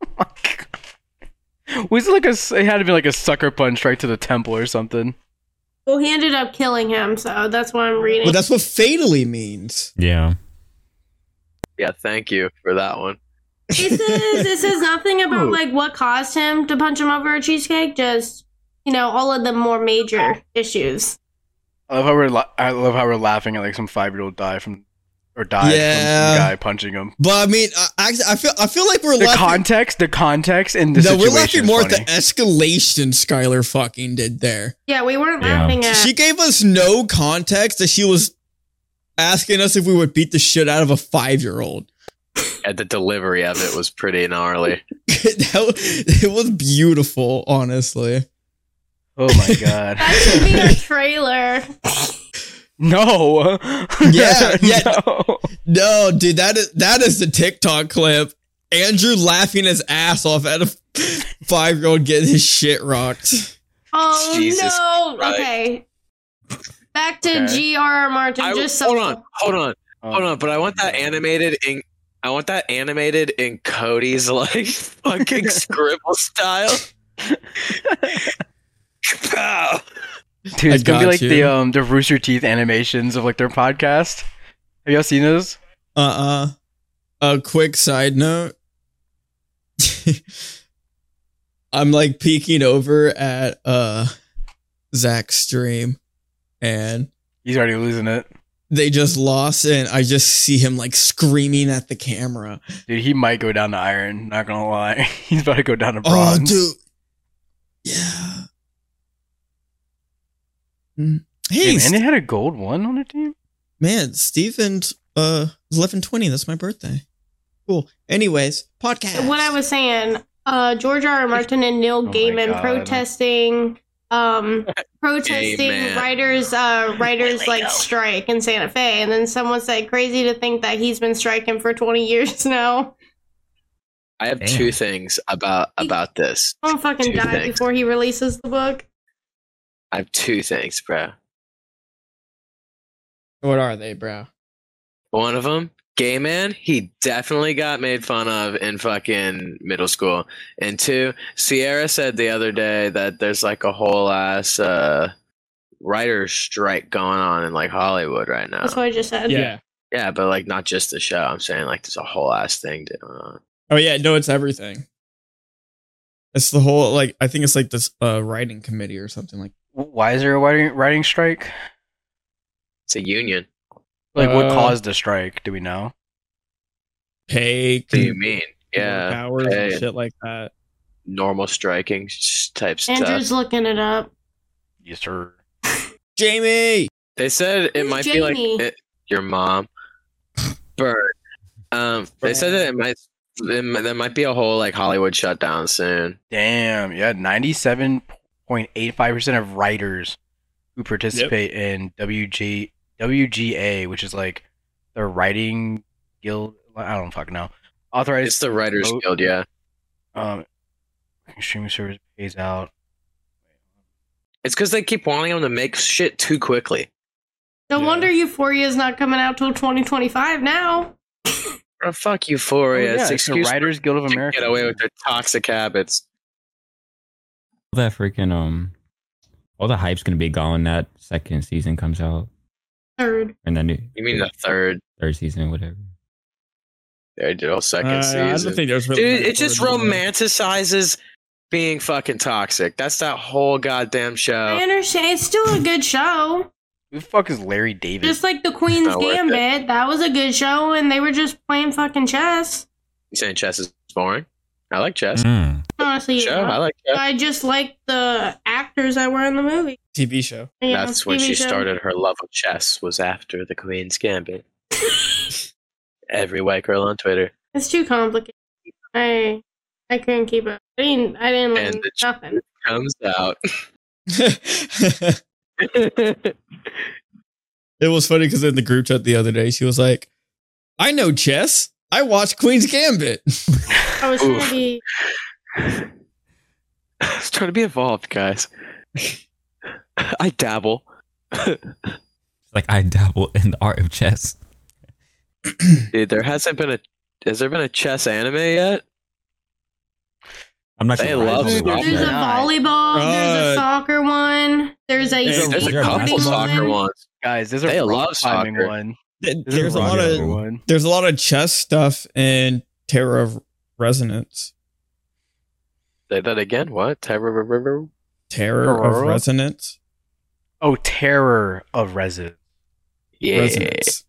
Was it like a? It had to be like a sucker punch right to the temple or something. Well, he ended up killing him, so that's what I'm reading. But that's what fatally means. Yeah. Yeah, thank you for that one. It says it says nothing about Ooh. like what caused him to punch him over a cheesecake. Just you know, all of the more major issues. I love how we're. La- I love how we're laughing at like some five year old die from, or died Yeah. from some guy punching him. But I mean, I, I I feel I feel like we're The laughing. context, the context, and the no, we're situation laughing is more at the funny. escalation Skylar fucking did there. Yeah, we weren't Yeah. laughing at. She gave us no context that she was asking us if we would beat the shit out of a five-year-old. And the delivery of it was pretty gnarly. It was beautiful, honestly. Oh my god. That should be our trailer. No. Yeah, yeah. No. No, dude, that is that is the TikTok clip. Andrew laughing his ass off at a five-year-old getting his shit rocked. Oh Jesus no. Christ. Okay. Back to Okay. G R R Martin. I, just hold so on, hold on, hold on. But I want that animated in. I want that animated in Cody's like fucking scribble style. Pow. Dude, it's I gonna be got like you. the um the Rooster Teeth animations of like their podcast. Have y'all seen those? Uh-uh. A quick side note. I'm like peeking over at uh Zach's stream and He's already losing it. they just lost and I just see him like screaming at the camera. Dude, he might go down to iron, not gonna lie. He's about to go down to Oh, bronze. dude. Yeah. Mm. Hey, Damn, and St- they had a gold one on their team? man, Steven's uh eleven twenty. That's my birthday. Cool. Anyways, podcast. what I was saying, uh, George R. R. Martin and Neil Oh my Gaiman God. protesting, um, protesting Gaiman. writers, uh, writers Really like go. strike in Santa Fe, and then someone said, "Crazy to think that he's been striking for twenty years now." I have Damn. two things about about this. Don't fucking Two die things. before he releases the book. I have two things, bro. What are they, bro? One of them, gay man, he definitely got made fun of in fucking middle school. And two, Sierra said the other day that there's like a whole ass uh, writer's strike going on in like Hollywood right now. That's what I just said. Yeah. Yeah, but like not just the show. I'm saying like there's a whole ass thing going on. Oh yeah, no, it's everything. It's the whole like I think it's like this uh writing committee or something like. Why is there a writing, writing strike? It's a union. Like, what Uh, caused the strike? Do we know? Pay. What do you mean? Yeah, Hours pay, and shit like that. normal striking s- type stuff. Andrew's looking it up. Yes, sir. Jamie. They said it Who's might be like Jamie? it, your mom. Bird. Um, they said that it might it, might- there might be a whole like Hollywood shutdown soon. Damn, yeah, ninety-seven point eight five percent of writers who participate in W G W G A, which is like the writing guild. I don't fucking know. Authorized. It's the Writers vote, Guild, yeah. Um, streaming service pays out. It's because they keep wanting them to make shit too quickly. No Yeah. wonder Euphoria is not coming out till twenty twenty-five now. Oh, fuck Euphoria. Oh, yeah, it's it's the excuse Writers Guild of to America. get away with their toxic habits. That freaking um, all the hype's gonna be gone. That second season comes out, Third. and then new You mean the third? third season, whatever. They did a second Uh, I season. don't think there's really. Dude, much it just more to do. romanticizes being fucking toxic. That's that whole goddamn I show. understand. It's still a good show. Who the fuck is Larry David? Just like the Queen's Not worth it. Gambit. That was a good show, and they were just playing fucking chess. You saying chess is boring? I like chess. Mm. Honestly, Show, yeah. I like chess. I just like the actors that were in the movie. T V show. Yeah, That's when T V she show. started her love of chess. Was after the Queen's Gambit. Every white girl on Twitter. It's too complicated. I I couldn't keep up. I didn't. I didn't learn And the ch- nothing. Comes out. It was funny because in the group chat the other day, she was like, I know chess. I watched Queen's Gambit. I was trying Oof. to be. I was trying to be involved, guys. I dabble. Like I dabble in the art of chess. Dude, there hasn't been a. Has there been a chess anime yet? I'm not They sure. love I soccer. watch There's a that. volleyball. there's Uh, a soccer one. There's a. There's a- There's a Is there a couple basketball soccer one. ones. Guys, there's a They rock love climbing soccer. one. There's, There's, a lot rock of climbing one. there's a lot of chess stuff in Terror of Resonance. Say that again. What? Terror. Terror of Aurora? Resonance. Oh, Terror of Resident. Yeah. Resonance.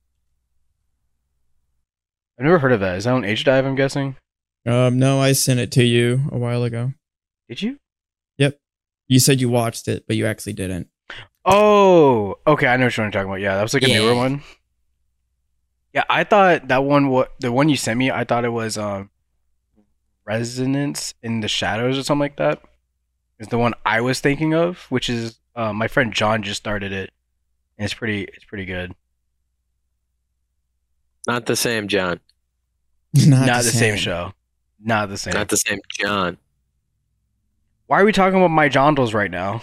I've never heard of that. Is that on H Dive? I'm guessing. Um, no, I sent it to you a while ago. Did you? You said you watched it, but you actually didn't. Oh, okay. I know what you're talking about. Yeah, that was like a Yeah. newer one. Yeah, I thought that one. What the one you sent me? I thought it was um, Resonance in the Shadows or something like that. Is the one I was thinking of, which is uh, my friend John just started it, and it's pretty. It's pretty good. Not the same, John. Not, Not the same show. Not the same. Not the same, John. Why are we talking about my jondals right now?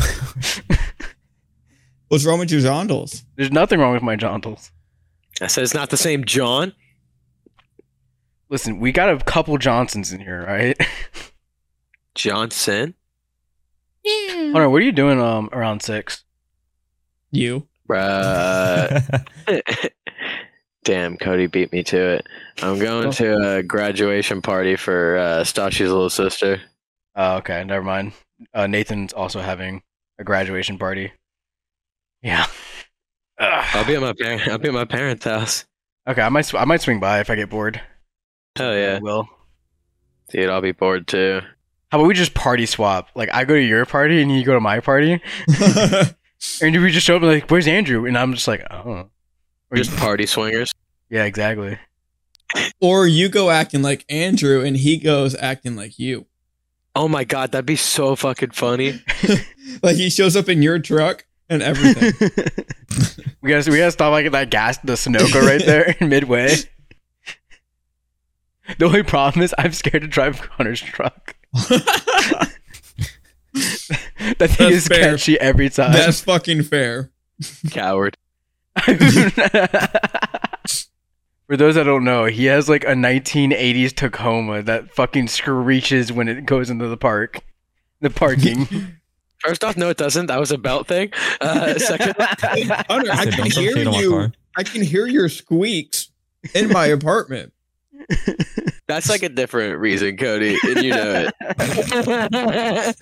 What's wrong with your jondals? There's nothing wrong with my jondals. I said it's not the same, John. Listen, we got a couple Johnsons in here, right? Johnson. Hold on, what are you doing um around six? You. Bruh. Damn, Cody beat me to it. I'm going to a graduation party for uh, Stashi's little sister. Oh, okay, never mind. Uh, Nathan's also having a graduation party. Yeah. Ugh. I'll be at my parent. I'll be at my parents' house. Okay, I might sw- I might swing by if I get bored. Hell yeah, I will. dude! I'll be bored too. How about we just party swap? Like I go to your party and you go to my party, and we just show up and like, "Where's Andrew?" And I'm just like, "Oh." Or Just party swingers. Yeah, exactly. Or you go acting like Andrew and he goes acting like you. Oh my god, that'd be so fucking funny. Like he shows up in your truck and everything. we gotta we gotta stop like at that gas the Sunoco right there in Midway. The only problem is I'm scared to drive Connor's truck. That thing That's is fair. catchy every time. That's fucking fair. Coward. For those that don't know, he has like a nineteen eighties Tacoma that fucking screeches when it goes into the park. The parking. First off, no, it doesn't. That was a belt thing. Uh, second, Hunter, I Said, can "Don't throw hear shade on my you. car." I can hear your squeaks in my apartment. that's like a different reason, Cody, and you know it.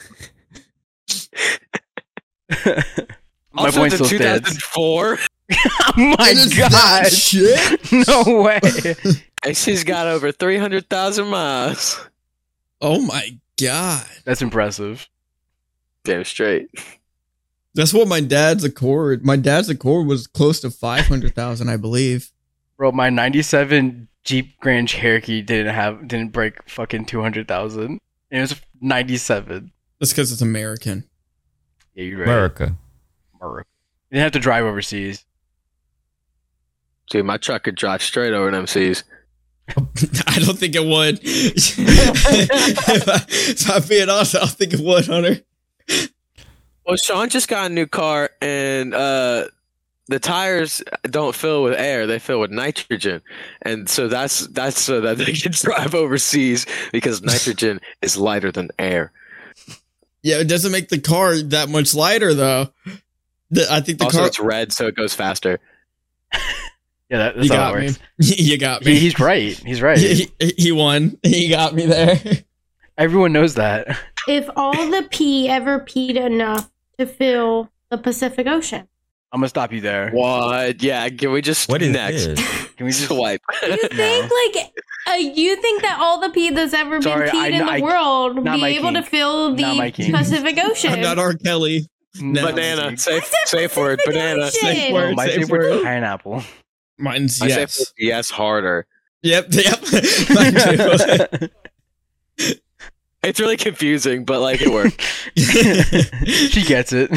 My Also, point it's in still two stands. thousand four. Oh my Is that god! shit? No way! And she's got over three hundred thousand miles. Oh my god. That's impressive. Damn straight. That's what my dad's Accord. My dad's Accord was close to five hundred thousand, I believe. Bro, my ninety-seven Jeep Grand Cherokee didn't have didn't break fucking two hundred thousand. It was ninety-seven. That's because it's American. Yeah, you're right. America. America. You didn't have to drive overseas. Dude, my truck could drive straight over them seas. I don't think it would. if, I, if I'm being honest, I don't think it would, Hunter. Well, Sean just got a new car, and uh, the tires don't fill with air; they fill with nitrogen, and so that's that's so that they can drive overseas because nitrogen is lighter than air. Yeah, it doesn't make the car that much lighter, though. The, I think the Also, car. it's red, so it goes faster. Yeah, that, that's You how got it me. works. You got me. He, he's right. He's right. He, he, he won. He got me there. Everyone knows that. If all the pee ever peed enough to fill the Pacific Ocean. I'm gonna stop you there. What? Yeah, can we just What is next? this? Can we just Swipe. You think like uh, you think that all the pee that's ever been Sorry, peed I- in the I- world not be my able to kink. fill Not my the kink. Pacific Ocean? I'm not R. Kelly. No. Banana. Safe, I said safe word. Pacific Banana. Ocean. Safe Oh, word. my Safe favorite word. pineapple. Mine's I yes. say yes harder. Yep. Yep. Mine too. It's really confusing, but like it worked. She gets it.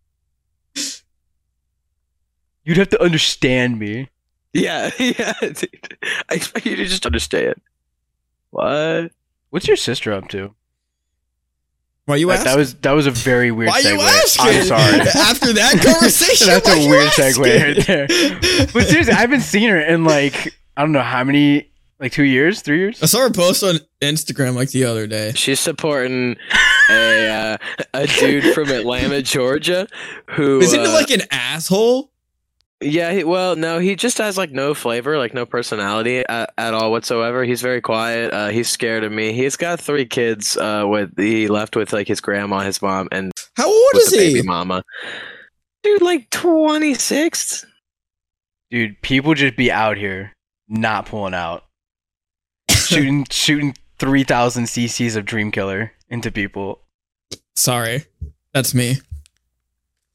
You'd have to understand me. Yeah, yeah, dude. I expect you to just understand. What? What's your sister up to? Why you That, asking? that was that was a very weird Why segue. you asking? I'm sorry. After that conversation, That's why a you weird asking? segue right there. But seriously, I haven't seen her in like I don't know how many, like two years, three years. I saw her post on Instagram like the other day. She's supporting a uh, a dude from Atlanta, Georgia, who Isn't uh, it like an asshole? yeah, he, well, no, he just has like no flavor, like no personality at, at all whatsoever. He's very quiet. Uh, he's scared of me. He's got three kids. Uh, with he left with like his grandma, his mom, and How old with is the baby he? mama. Dude, like twenty six. Dude, people just be out here not pulling out, shooting shooting three thousand cc's of Dream Killer into people. Sorry, that's me.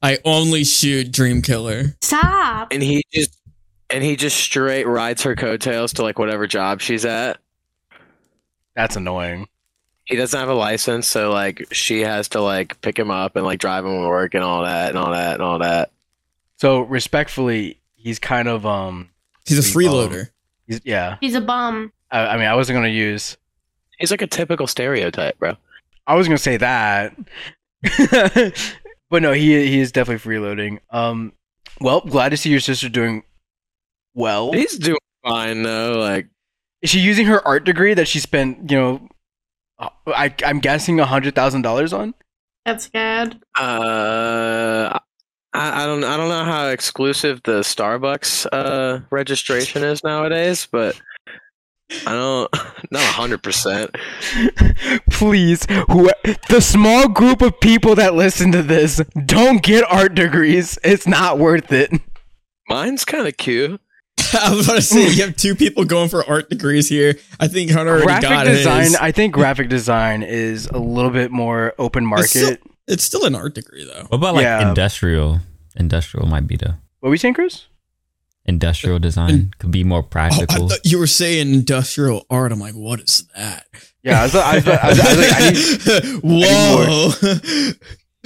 I only shoot Dream Killer. Stop. And he just and he just straight rides her coattails to like whatever job she's at. That's annoying. He doesn't have a license, so like she has to like pick him up and like drive him to work and all that and all that and all that. So respectfully, he's kind of um. He's a Sweet bum. freeloader. He's, yeah. He's a bum. I, I mean, I wasn't gonna use. He's like a typical stereotype, bro. I was gonna say that, but no, he he is definitely freeloading. Um, well, glad to see your sister doing well. He's doing fine though. Like, Is she using her art degree that she spent, you know, I I'm guessing a hundred thousand dollars on? That's good. uh, I, I don't I don't know how exclusive the Starbucks uh registration is nowadays, but I don't not a hundred percent. Please, who the small group of people that listen to this, don't get art degrees. It's not worth it. Mine's kind of cute. I was about to say, you have two people going for art degrees here. I think Hunter already Graphic got design, his. I think graphic design is a little bit more open It's market. still, it's still an art degree, though. What about like Yeah. industrial? Industrial might be the What were you saying, Chris? industrial design could be more Oh, I practical. thought you were saying industrial art. I'm like, what is that? Yeah, I was, I was, I was, I was like, I need,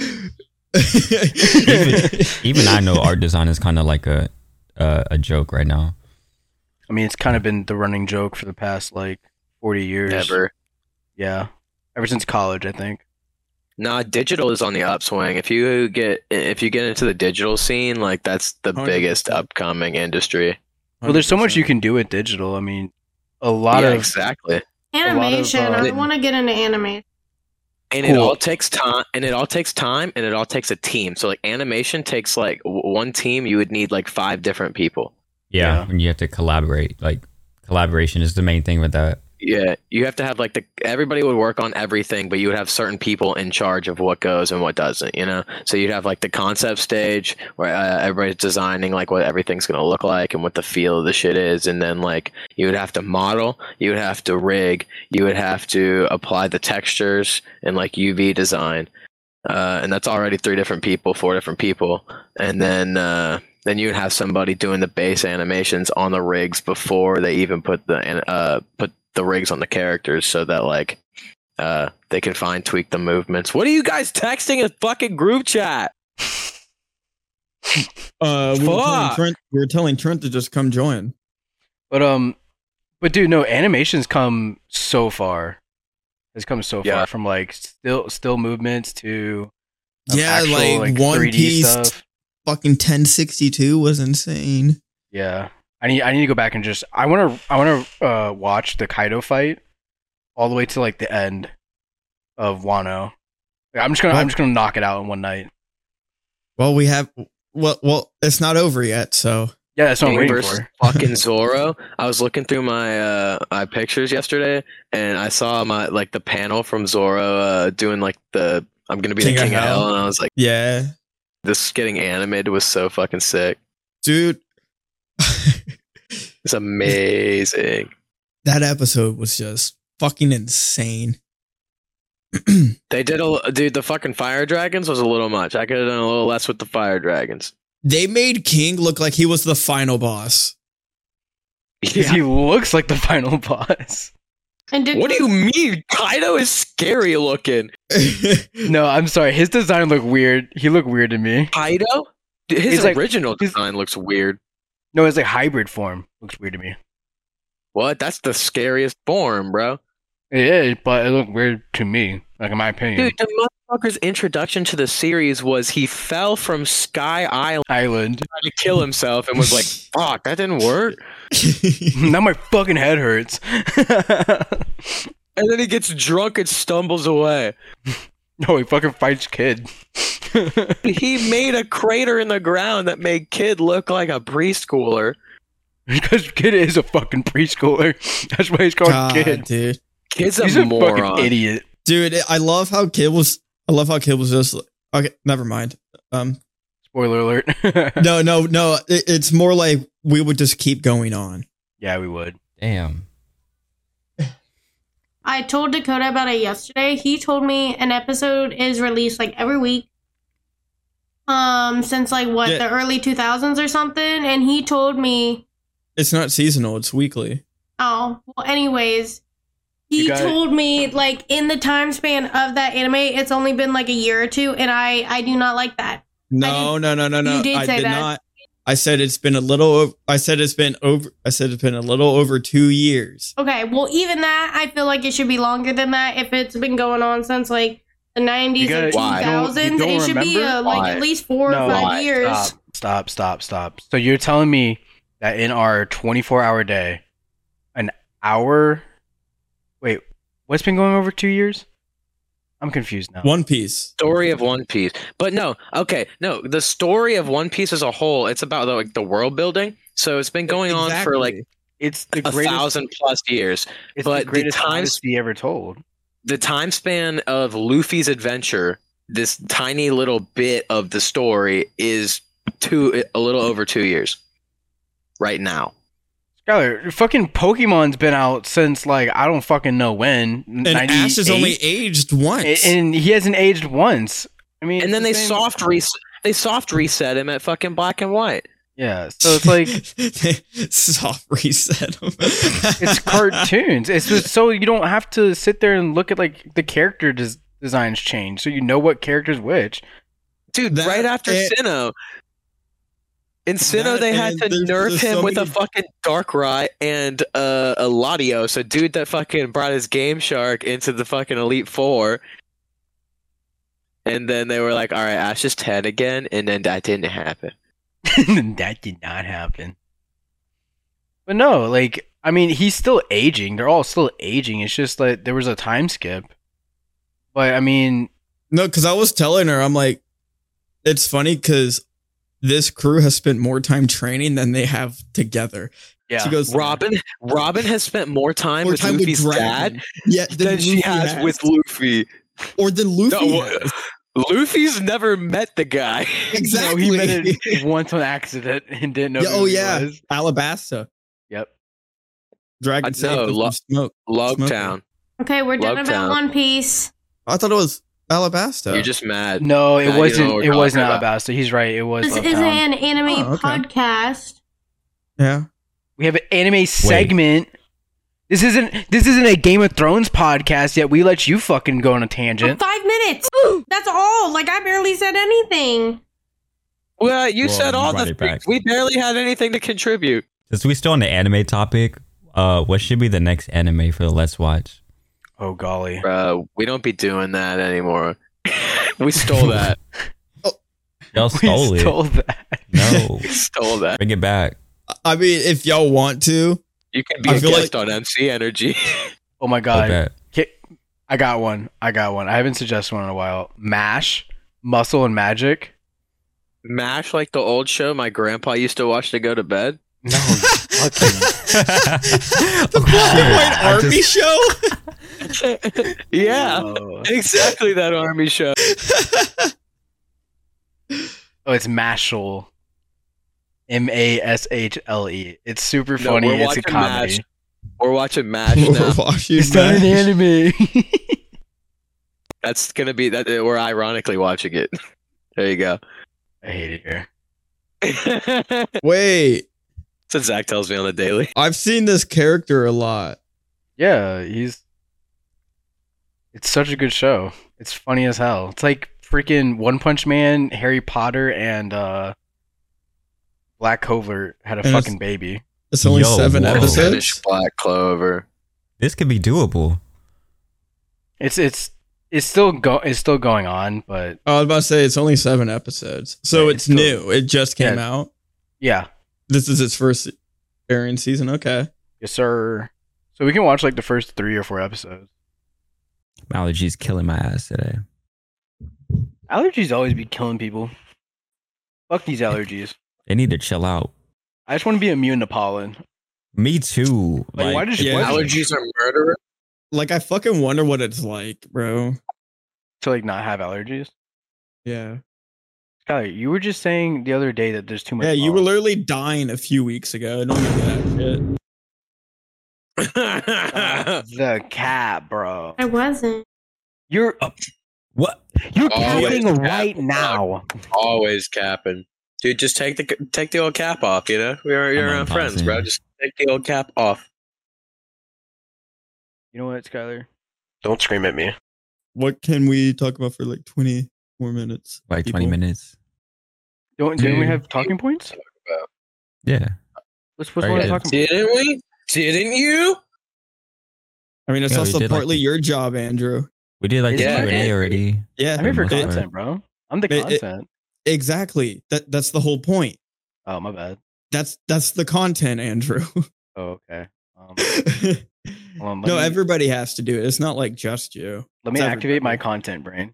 Whoa. even, even I know art design is kind of like a, a a joke right now. I mean, it's kind of been the running joke for the past like forty years. Ever. Yeah, ever since college, I think. Nah, digital is on the upswing. If you get if you get into the digital scene, like that's the one hundred biggest percent. upcoming industry. Well, there's so much you can do with digital. I mean, a lot yeah, of exactly. Animation. uh, I want to get into anime. And it Cool. all takes time, and it all takes time, and it all takes a team. So like animation takes like w- one team, you would need like five different people. Yeah, Yeah. when you have to collaborate, like collaboration is the main thing with that. Yeah, you have to have like the everybody would work on everything, but you would have certain people in charge of what goes and what doesn't. You know, so you'd have like the concept stage where uh, everybody's designing like what everything's gonna look like and what the feel of the shit is, and then like you would have to model, you would have to rig, you would have to apply the textures and like U V design, uh, and that's already three different people, four different people, and then. Uh, Then you would have somebody doing the base animations on the rigs before they even put the uh put the rigs on the characters, so that like uh they can fine tweak the movements. What are you guys texting a fucking group chat? Uh, we, were telling Fuck. Trent, we were telling Trent to just come join. But um, but dude, no, animations come so far. It's come so Yeah. far from like still still movements to um, Yeah, actual, like, One three D Piece stuff. Fucking ten sixty-two was insane. Yeah, I need I need to go back and just I want to I want to uh, watch the Kaido fight all the way to like the end of Wano. Like, I'm just gonna I'm just gonna knock it out in one night. Well, we have. Well, well, it's not over yet, so. Yeah, that's what I'm King waiting versus for. fucking Zoro. I was looking through my uh my pictures yesterday, and I saw my like the panel from Zoro uh doing like the I'm gonna be King the of king of Hell. hell, and I was like, Yeah, this getting animated was so fucking sick. dude. It's amazing. That episode was just fucking insane. They did a dude. The fucking fire dragons was a little much. I could have done a little less with the fire dragons. They made King look like he was the final boss. Because he looks like the final boss. And did What do you mean? Kaido is scary looking. No, I'm sorry. His design looked weird. He looked weird to me. Kaido? His He's like- original he's- design looks weird. No, it's like hybrid form. Looks weird to me. What? That's the scariest form, bro. It is, but it looked weird to me. Like in my opinion. Dude, the motherfucker's introduction to the series was he fell from Sky Island Island. trying to kill himself and was like, fuck, that didn't work. Now my fucking head hurts. And then he gets drunk and stumbles away. No, he fucking fights Kid. He made a crater in the ground that made Kid look like a preschooler. Because Kid is a fucking preschooler. That's why he's called God, Kid. dude. Kid's a He's a moron. fucking idiot. Dude, I love how Kid was. I love how Kid was just. Okay, never mind. Um, Spoiler alert. no, no, no. It, it's more like we would just keep going on. Yeah, we would. Damn. I told Dakota about it yesterday. He told me an episode is released like every week. um since like what Yeah. the early two thousands or something, and he told me, It's not seasonal, it's weekly. oh well, anyways, he You got it. told me like in the time span of that anime, it's only been like a year or two, and I I do not like that. No, no, no, no, no. You did I say did that. not. I said it's been a little ov- I said it's been over I said it's been a little over two years. Okay, well even that I feel like it should be longer than that if it's been going on since like the nineties You or gotta- Why? two thousands. you don't It should be remember? uh, like Why? at least four No, or five why? years. Stop, stop, stop, stop. So you're telling me that in our twenty-four hour day, an hour. Wait, what's been going over two years? I'm confused now. One Piece. Story of One Piece, but no, okay, no. The story of One Piece as a whole, it's about the, like the world building. So it's been going on for like Exactly. It's the a greatest. thousand plus years. It's but the the greatest times- odyssey ever told. The time span of Luffy's adventure, this tiny little bit of the story, is two a little over two years. Right now, Skylar, fucking Pokemon's been out since like I don't fucking know when. And Ash has only aged once. and he hasn't aged once. I mean, and it's then the they same- soft reset. They soft reset him at fucking Black and White. Yeah, so it's like soft reset him. it's cartoons. It's just so you don't have to sit there and look at like the character des- designs change, so you know what character's which. Dude, That- right after it- Sinnoh. In Sinnoh, That they had and to there's- nerf there's him so with a many- fucking Darkrai and uh, a Latios, a dude that fucking brought his Game Shark into the fucking Elite Four. And then they were like, all right, Ash is ten again, and then that didn't happen. That did not happen. But no, like I mean, he's still aging. They're all still aging. It's just like there was a time skip. But I mean, No, because I was telling her, I'm like, it's funny because this crew has spent more time training than they have together. yeah. She goes, Robin Robin has spent more time more with time Luffy's with dad Dragon. Yeah, than, than she Luffy has, with Luffy. or than Luffy. No, has. Luffy's never met the guy. Exactly. No, he met it once on accident and didn't know Yeah, who oh he yeah, was. Alabasta. Yep. Dragon I saved know, him lo- from smoke. Logtown. Okay, we're done Love about Town. One Piece. I thought it was Alabasta. You're just mad. No, it Now you know wasn't. what we're It wasn't talking about. Alabasta. He's right. It was. This Love isn't Town. an anime Oh, okay. podcast. yeah. We have an anime segment. This isn't. This isn't a Game of Thrones podcast yet. We let you fucking go on a For tangent. five minutes. That's all. Like I barely said anything. Well, you Well, said you all brought the it back. We barely had anything to contribute. Since we still on the anime topic, uh, what should be the next anime for the Let's Watch? Oh golly. Uh, we don't be doing that anymore. We stole that. Y'all stole we it. stole that. No, We stole that. bring it back. I mean, if y'all want to, You can be I a feel guest on M C Energy. Oh my I god. bet. Ki- I got one. I got one. I haven't suggested one in a while. MASH, Muscle and Magic. MASH, like the old show my grandpa used to watch to go to bed. No, fucking. the White I Army just- show. Yeah, Oh, exactly that army show. Oh, it's Mashal. M A S H L E. It's super No, funny. we're It's a watching comedy. MASH. We're watching MASH now. Watch you It's not an mash. anime. That's gonna be that. We're ironically watching it. There you go. I hate it here. Wait, So Zach tells me on the daily. I've seen this character a lot. Yeah, he's. It's such a good show. It's funny as hell. It's like freaking One Punch Man, Harry Potter, and uh, Black Clover had a And it's- fucking baby. It's only Yo, seven whoa. Finish episodes. Black Clover. This could be doable. It's it's it's still go it's still going on, but I was about to say it's only seven episodes, so Yeah, it's, it's still- new. It just came Yeah. out. yeah, This is its first airing season. Okay. yes sir. So we can watch like the first three or four episodes. Allergies killing my ass today. Allergies always be killing people. Fuck these allergies. They need to chill out. I just want to be immune to pollen. Me too. Like, why does yeah. why does- Allergies are murder. Like I fucking wonder what it's like, bro. to like not have allergies? Yeah. Skylar, you were just saying the other day that there's too much. Yeah, you were pollen. literally dying a few weeks ago. Don't do that shit. Uh, the cat, bro. I wasn't. You're. Uh, What? You're Always capping capping, right dog. now. Always capping. Dude, just take the take the old cap off, you know? We're you're I'm around friends, unpausing. bro. Just take the old cap off. You know what, Skylar? Don't scream at me. What can we talk about for like twenty more minutes? Like twenty people? minutes. Don't didn't we Dude. have talking points? Yeah. What's what's Right, one of the yeah. talking points? Didn't we? Didn't you? I mean, it's Yeah, we also did, like, partly the- your job, Andrew. We did like the Yeah, Q and A yeah. already. Yeah, I'm here for most part. content, bro. I'm the It- it- content. exactly. That that's the whole point. Oh, my bad. That's that's the content, Andrew. Oh, okay. Um, hold on, let no, me, everybody has to do it. It's not like just you. let me it's activate my everybody. content brain.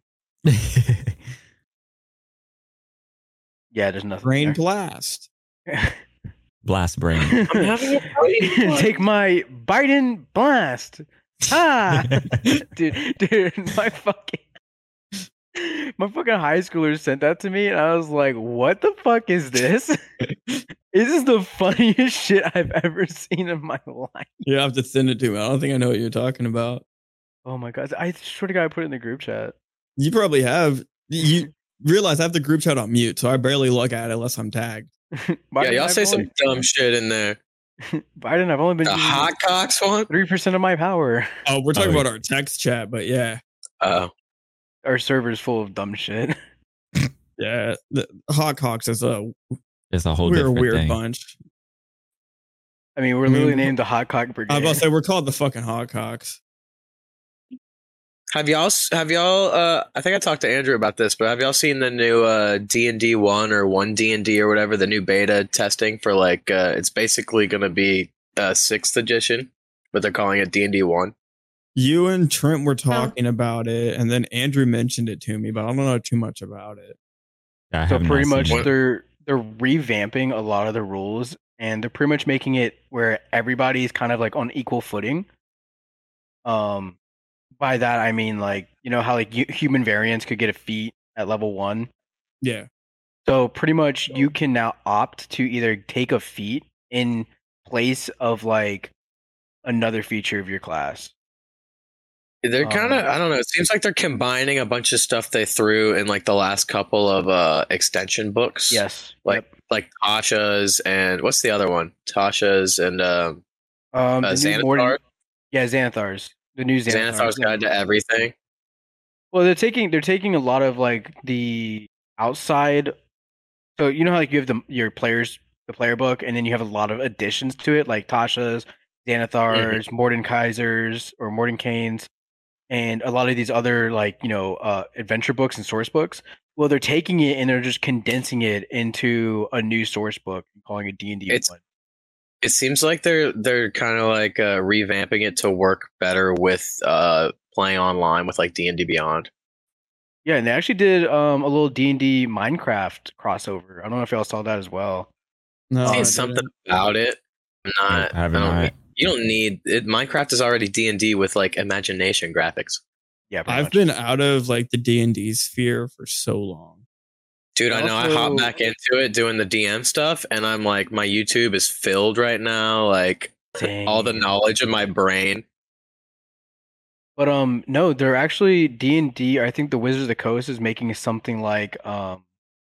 Yeah, there's nothing. Brain there. blast. Blast brain. I'm having a brain Take my Biden blast. Ah, dude, dude, my fucking my fucking high schoolers sent that to me, and I was like, "What the fuck is this? This is the funniest shit I've ever seen in my life." You have to send it to me. I don't think I know what you're talking about. Oh my god! I swear to God, I put it in the group chat. You probably have. You realize I have the group chat on mute, so I barely look at it unless I'm tagged. Biden, Yeah, y'all I've say some only- dumb shit in there. Biden, I've only been The using hot cocks one? three percent of my power. Oh, we're talking Oh, about our text chat, but yeah, Oh. Our server's full of dumb shit. yeah. The Hot Cox is a It's a whole we're a different weird thing. bunch. I mean, we're I mean, literally we- named the Hot Cock Brigade. I was about to say we're called the fucking Hot Cox. Have y'all have y'all uh I think I talked to Andrew about this, but have y'all seen the new uh D and D one or one D and D or whatever, the new beta testing for like uh it's basically gonna be uh sixth edition, but they're calling it D and D one. You and Trent were talking about it, and then Andrew mentioned it to me, but I don't know too much about it. Yeah, I So have not pretty seen much it. they're they're revamping a lot of the rules, and they're pretty much making it where everybody's kind of like on equal footing. Um, by that I mean like you know how like hu- human variants could get a feat at level one. Yeah. So pretty much you can now opt to either take a feat in place of like another feature of your class. They're Um, kind of I don't know. It seems like they're combining a bunch of stuff they threw in like the last couple of uh extension books. Yes. Like Yep. like Tasha's and what's the other one? Tasha's and um Um, uh, the new Morden- Xanathar. yeah, Xanathar's. The new Xanathar's. Xanathar's Guide to Everything. Well, they're taking they're taking a lot of like the outside. So you know how like you have the your players the player book, and then you have a lot of additions to it, like Tasha's, Xanathar's, Mordenkaisers or Mordenkainen's, and a lot of these other like you know uh, adventure books and source books. Well, they're taking it and they're just condensing it into a new source book and calling it D and D It's- one. It seems like they're they're kind of like uh, revamping it to work better with uh, playing online with like D and D Beyond. Yeah, and they actually did um, a little D and D Minecraft crossover. I don't know if y'all saw that as well. No, I've I seen something didn't. about it. I'm not. I haven't I don't- not. you don't need it. Minecraft is already D and D with like imagination graphics. Yeah, pretty I've much. been out of like the D and D sphere for so long. Dude, I know I Also- hop back into it doing the D M stuff, and I'm like, my YouTube is filled right now. Like all the Dang. knowledge in my brain. But um, no, they're actually D and D. I think the Wizards of the Coast is making something like um.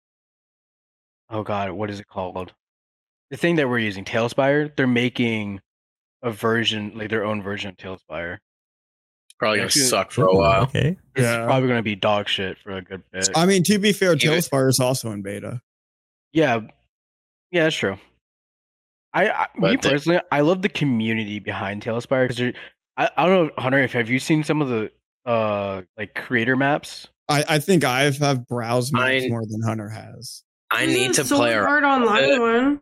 Oh God, what is it called? The thing that we're using, Tailspire. They're making a version, like their own version of Tailspire. Probably gonna Actually- suck for a Ooh, while. Okay. It's Yeah. probably going to be dog shit for a good bit. I mean, to be fair, Even- Tailspire is also in beta. Yeah, yeah, that's true. I, I me But they- personally, I love the community behind Tailspire because I, I don't know, Hunter, if have you seen some of the uh like creator maps? I, I think I've have browsed maps I- more than Hunter has. I There's need a to Sword play around. Art Online it. one.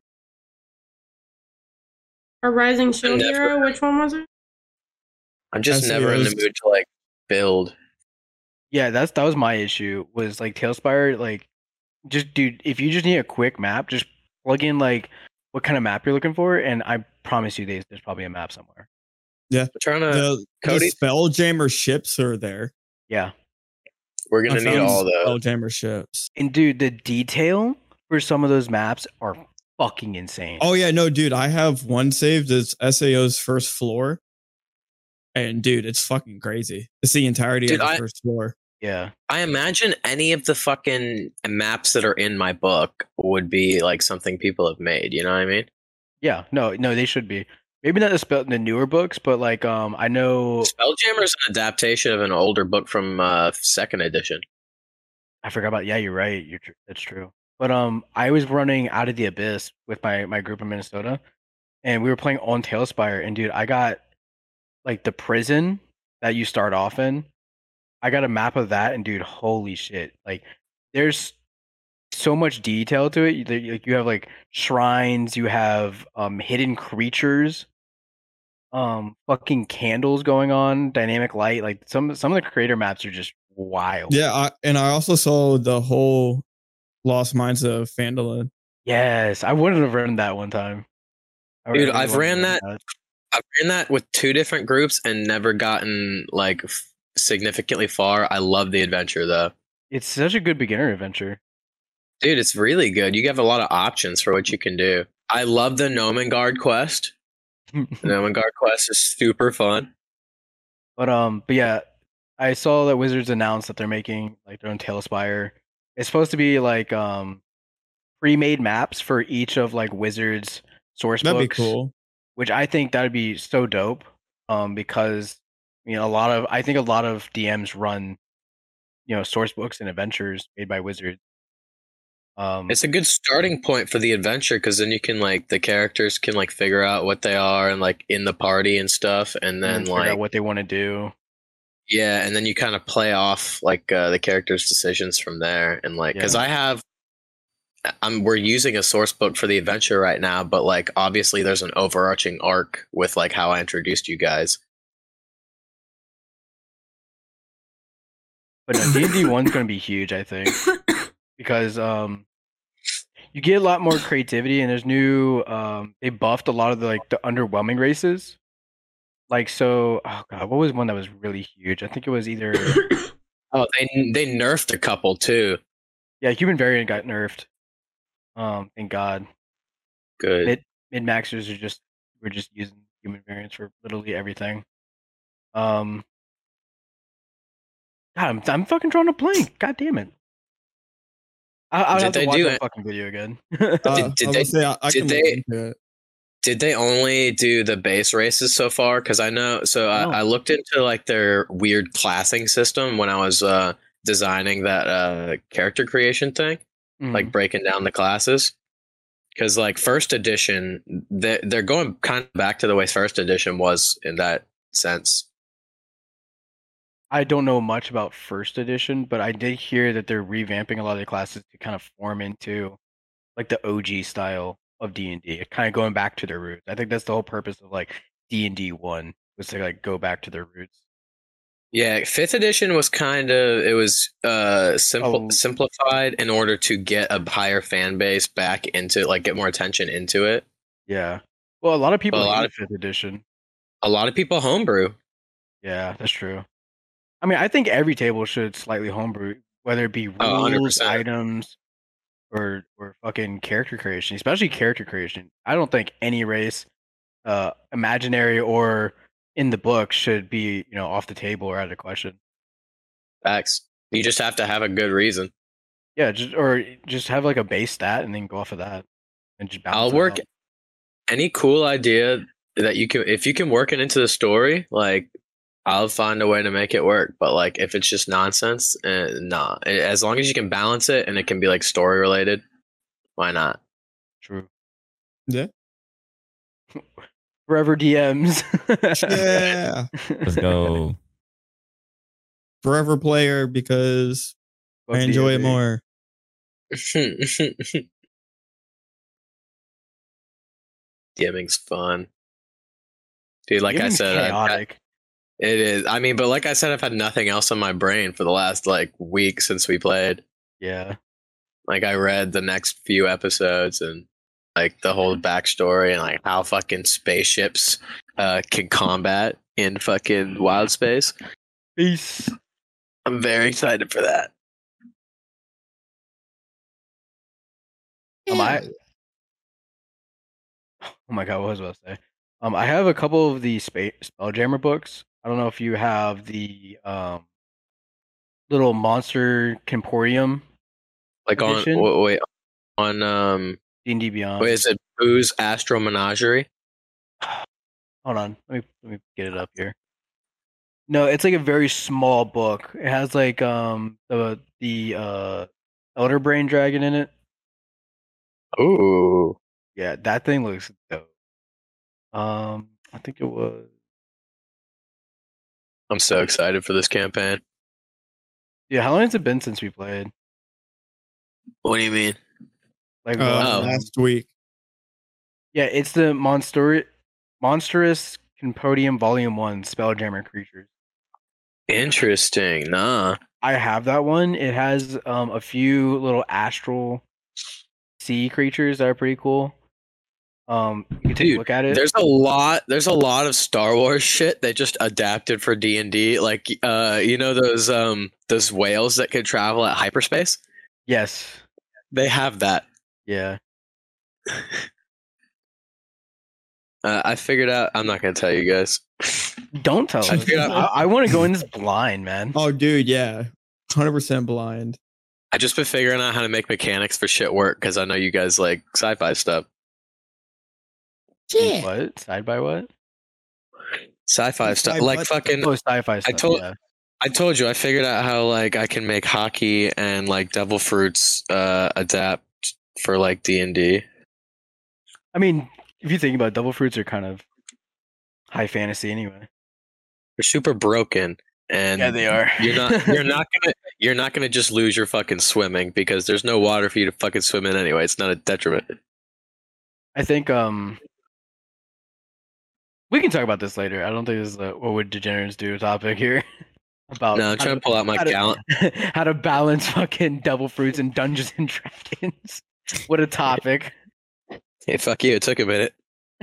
Or Rising Shield never- Hero. Which one was it? I'm just S A never in the Os. mood to like build. Yeah, that's that was my issue. Was like Tailspire, like just dude, if you just need a quick map, just plug in like what kind of map you're looking for, and I promise you, there's, there's probably a map somewhere. I'm trying to. The, the Cody? Spelljammer ships are there. Yeah, We're gonna I need found all those. Spelljammer ships. and dude, the detail for some of those maps are fucking insane. Oh yeah, no, dude, I have one saved. It's S A O's first floor, and dude, it's fucking crazy. It's the entirety Dude, of the I- first floor. Yeah. I imagine any of the fucking maps that are in my book would be like something people have made. You know what I mean? Yeah. No, no, they should be. Maybe not the spell the newer books, but like um I know Spelljammer is an adaptation of an older book from uh, second edition. I forgot about yeah, you're right. You're tr- that's true. But um I was running Out of the Abyss with my my group in Minnesota and we were playing on Tailspire and dude, I got like the prison that you start off in. I got a map of that and dude, holy shit. Like there's so much detail to it. You, there- like you have like shrines, you have um hidden creatures, um fucking candles going on, dynamic light. Like some some of the creator maps are just wild. Yeah, I, and I also saw the whole Lost Mines of Phandalin. Yes, I wouldn't have run that one time. I Dude, really I've wanted to ran run that- I've ran that with two different groups and never gotten like f- significantly far. I love the adventure though. It's such a good beginner adventure. Dude, it's really good. You have a lot of options for what you can do. I love the Nomengard quest. The Nomengard quest is super fun. But um, but yeah, I saw that Wizards announced that they're making like their own Tailspire. It's supposed to be like um pre-made maps for each of like Wizards source That'd books, be cool. which I think that would be so dope. Um, because you know a lot of I think a lot of D Ms run you know source books and adventures made by Wizards. Um, It's a good starting point for the adventure because then you can like the characters can like figure out what they are and like in the party and stuff, and and then then figure like out what they want to do. yeah, and then you kind of play off like uh, the characters' decisions from there, and like because Yeah. I have, I'm we're using a source book for the adventure right now, but like obviously there's an overarching arc with like how I introduced you guys. But no, D and D one's going to be huge, I think, because um, you get a lot more creativity, and there's new. Um, they buffed a lot of the like the underwhelming races. Like so, oh god, what was one that was really huge? I think it was either Oh, they they nerfed a couple too. yeah, human variant got nerfed. Um, thank God. Good. Mid mid maxers are just we're just using human variants for literally everything. Um, God, I'm I'm fucking drawing a blank. God damn it. I, I'll Did have to they watch do that it? fucking video again. Uh, Did- did I was they- gonna say, I, I did can look they- into it. Did they only do the base races so far? Because I know, so No. I, I looked into like their weird classing system when I was uh, designing that uh, character creation thing, Mhm. like breaking down the classes. Because like first edition, they they're going kind of back to the way first edition was in that sense. I don't know much about first edition, but I did hear that they're revamping a lot of the classes to kind of form into like the O G style of D and D, kind of going back to their roots. I think that's the whole purpose of like D and D one was to like go back to their roots. Yeah, fifth edition was kind of it was uh simple Oh. simplified in order to get a higher fan base back into like get more attention into it. Yeah. Well, a lot of people Well, a lot hate of- fifth edition. A lot of people homebrew. Yeah, that's true. I mean, I think every table should slightly homebrew, whether it be rules, Oh, one hundred percent. items, or or fucking character creation, especially character creation. I don't think any race, uh, imaginary or in the book, should be you know off the table or out of question. Facts. You just have to have a good reason. Yeah, just or just have like a base stat and then go off of that, and just balance. I'll it work out. any cool idea that you can if you can work it into the story, like I'll find a way to make it work. But like if it's just nonsense, uh, nah. As long as you can balance it and it can be like story related, why not? True. Yeah. Forever D Ms. Yeah. Let's go. Forever player because Fuck I enjoy it D and D. more. DMing's fun. Dude, like I DMing's said, I've got- chaotic. it is. I mean, but like I said, I've had nothing else on my brain for the last like week since we played. Yeah. Like I read the next few episodes and like the whole backstory and like how fucking spaceships uh, can combat in fucking wild space. Peace. I'm very excited for that. Um, I, oh my god, what was I about to say? Um, I have a couple of the spa- Spelljammer books. I don't know if you have the um little monster Comporium Like on edition. wait, wait on um D and D Beyond. wait, is it Boo's Astro Menagerie? Hold on, let me let me get it up here. No, it's like a very small book. It has like um the the uh Elder Brain Dragon in it. Ooh. Yeah, that thing looks dope. Um, I think it was. I'm so excited for this campaign. Yeah, how long has it been since we played? What do you mean? Like, Uh, um, last week. yeah, it's the monster monstrous Compodium Volume One Spelljammer Creatures. Interesting. Nah. I have that one. It has um a few little astral sea creatures that are pretty cool. Um, you can take Dude, a look at it. There's a lot. There's a lot of Star Wars shit they just adapted for D and D. Like, uh, you know those um those whales that could travel at hyperspace. Yes. They have that. Yeah. Uh, I figured out. I'm not gonna tell you guys. Don't tell I us. figured out- I, I want to go in this blind, man. Oh, dude, yeah, one hundred percent blind. I just been figuring out how to make mechanics for shit work because I know you guys like sci-fi stuff. Yeah. What? Side by what? Sci-fi stuff, Sci-fi like what? fucking. Oh, sci-fi stuff. told- yeah. I told you I figured out how like I can make hockey and like devil fruits uh, adapt for like D and D. I mean, if you think about it, double fruits are kind of high fantasy anyway. They're super broken, and are. you're not you're not gonna you're not gonna just lose your fucking swimming because there's no water for you to fucking swim in anyway. It's not a detriment. I think um we can talk about this later. I don't think this is a what would degenerates do topic here. About No, I'm how trying to pull out my how to- gallant. how to balance fucking devil fruits and Dungeons and Dragons. What a topic. Hey, fuck you! It took a minute.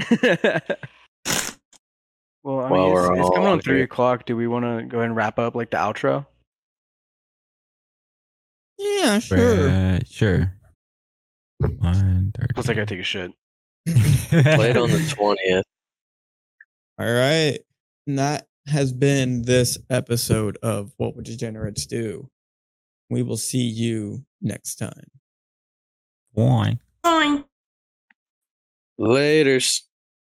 Well, I Well, mean, we're it's, it's all coming on on three here. o'clock. Do we want to go ahead and wrap up like the outro? Yeah, sure. Uh, sure. One, Plus, I gotta take a shit. Played on the twentieth. All right. And that has been this episode of What Would Degenerates Do? We will see you next time. One. Fine. Laters.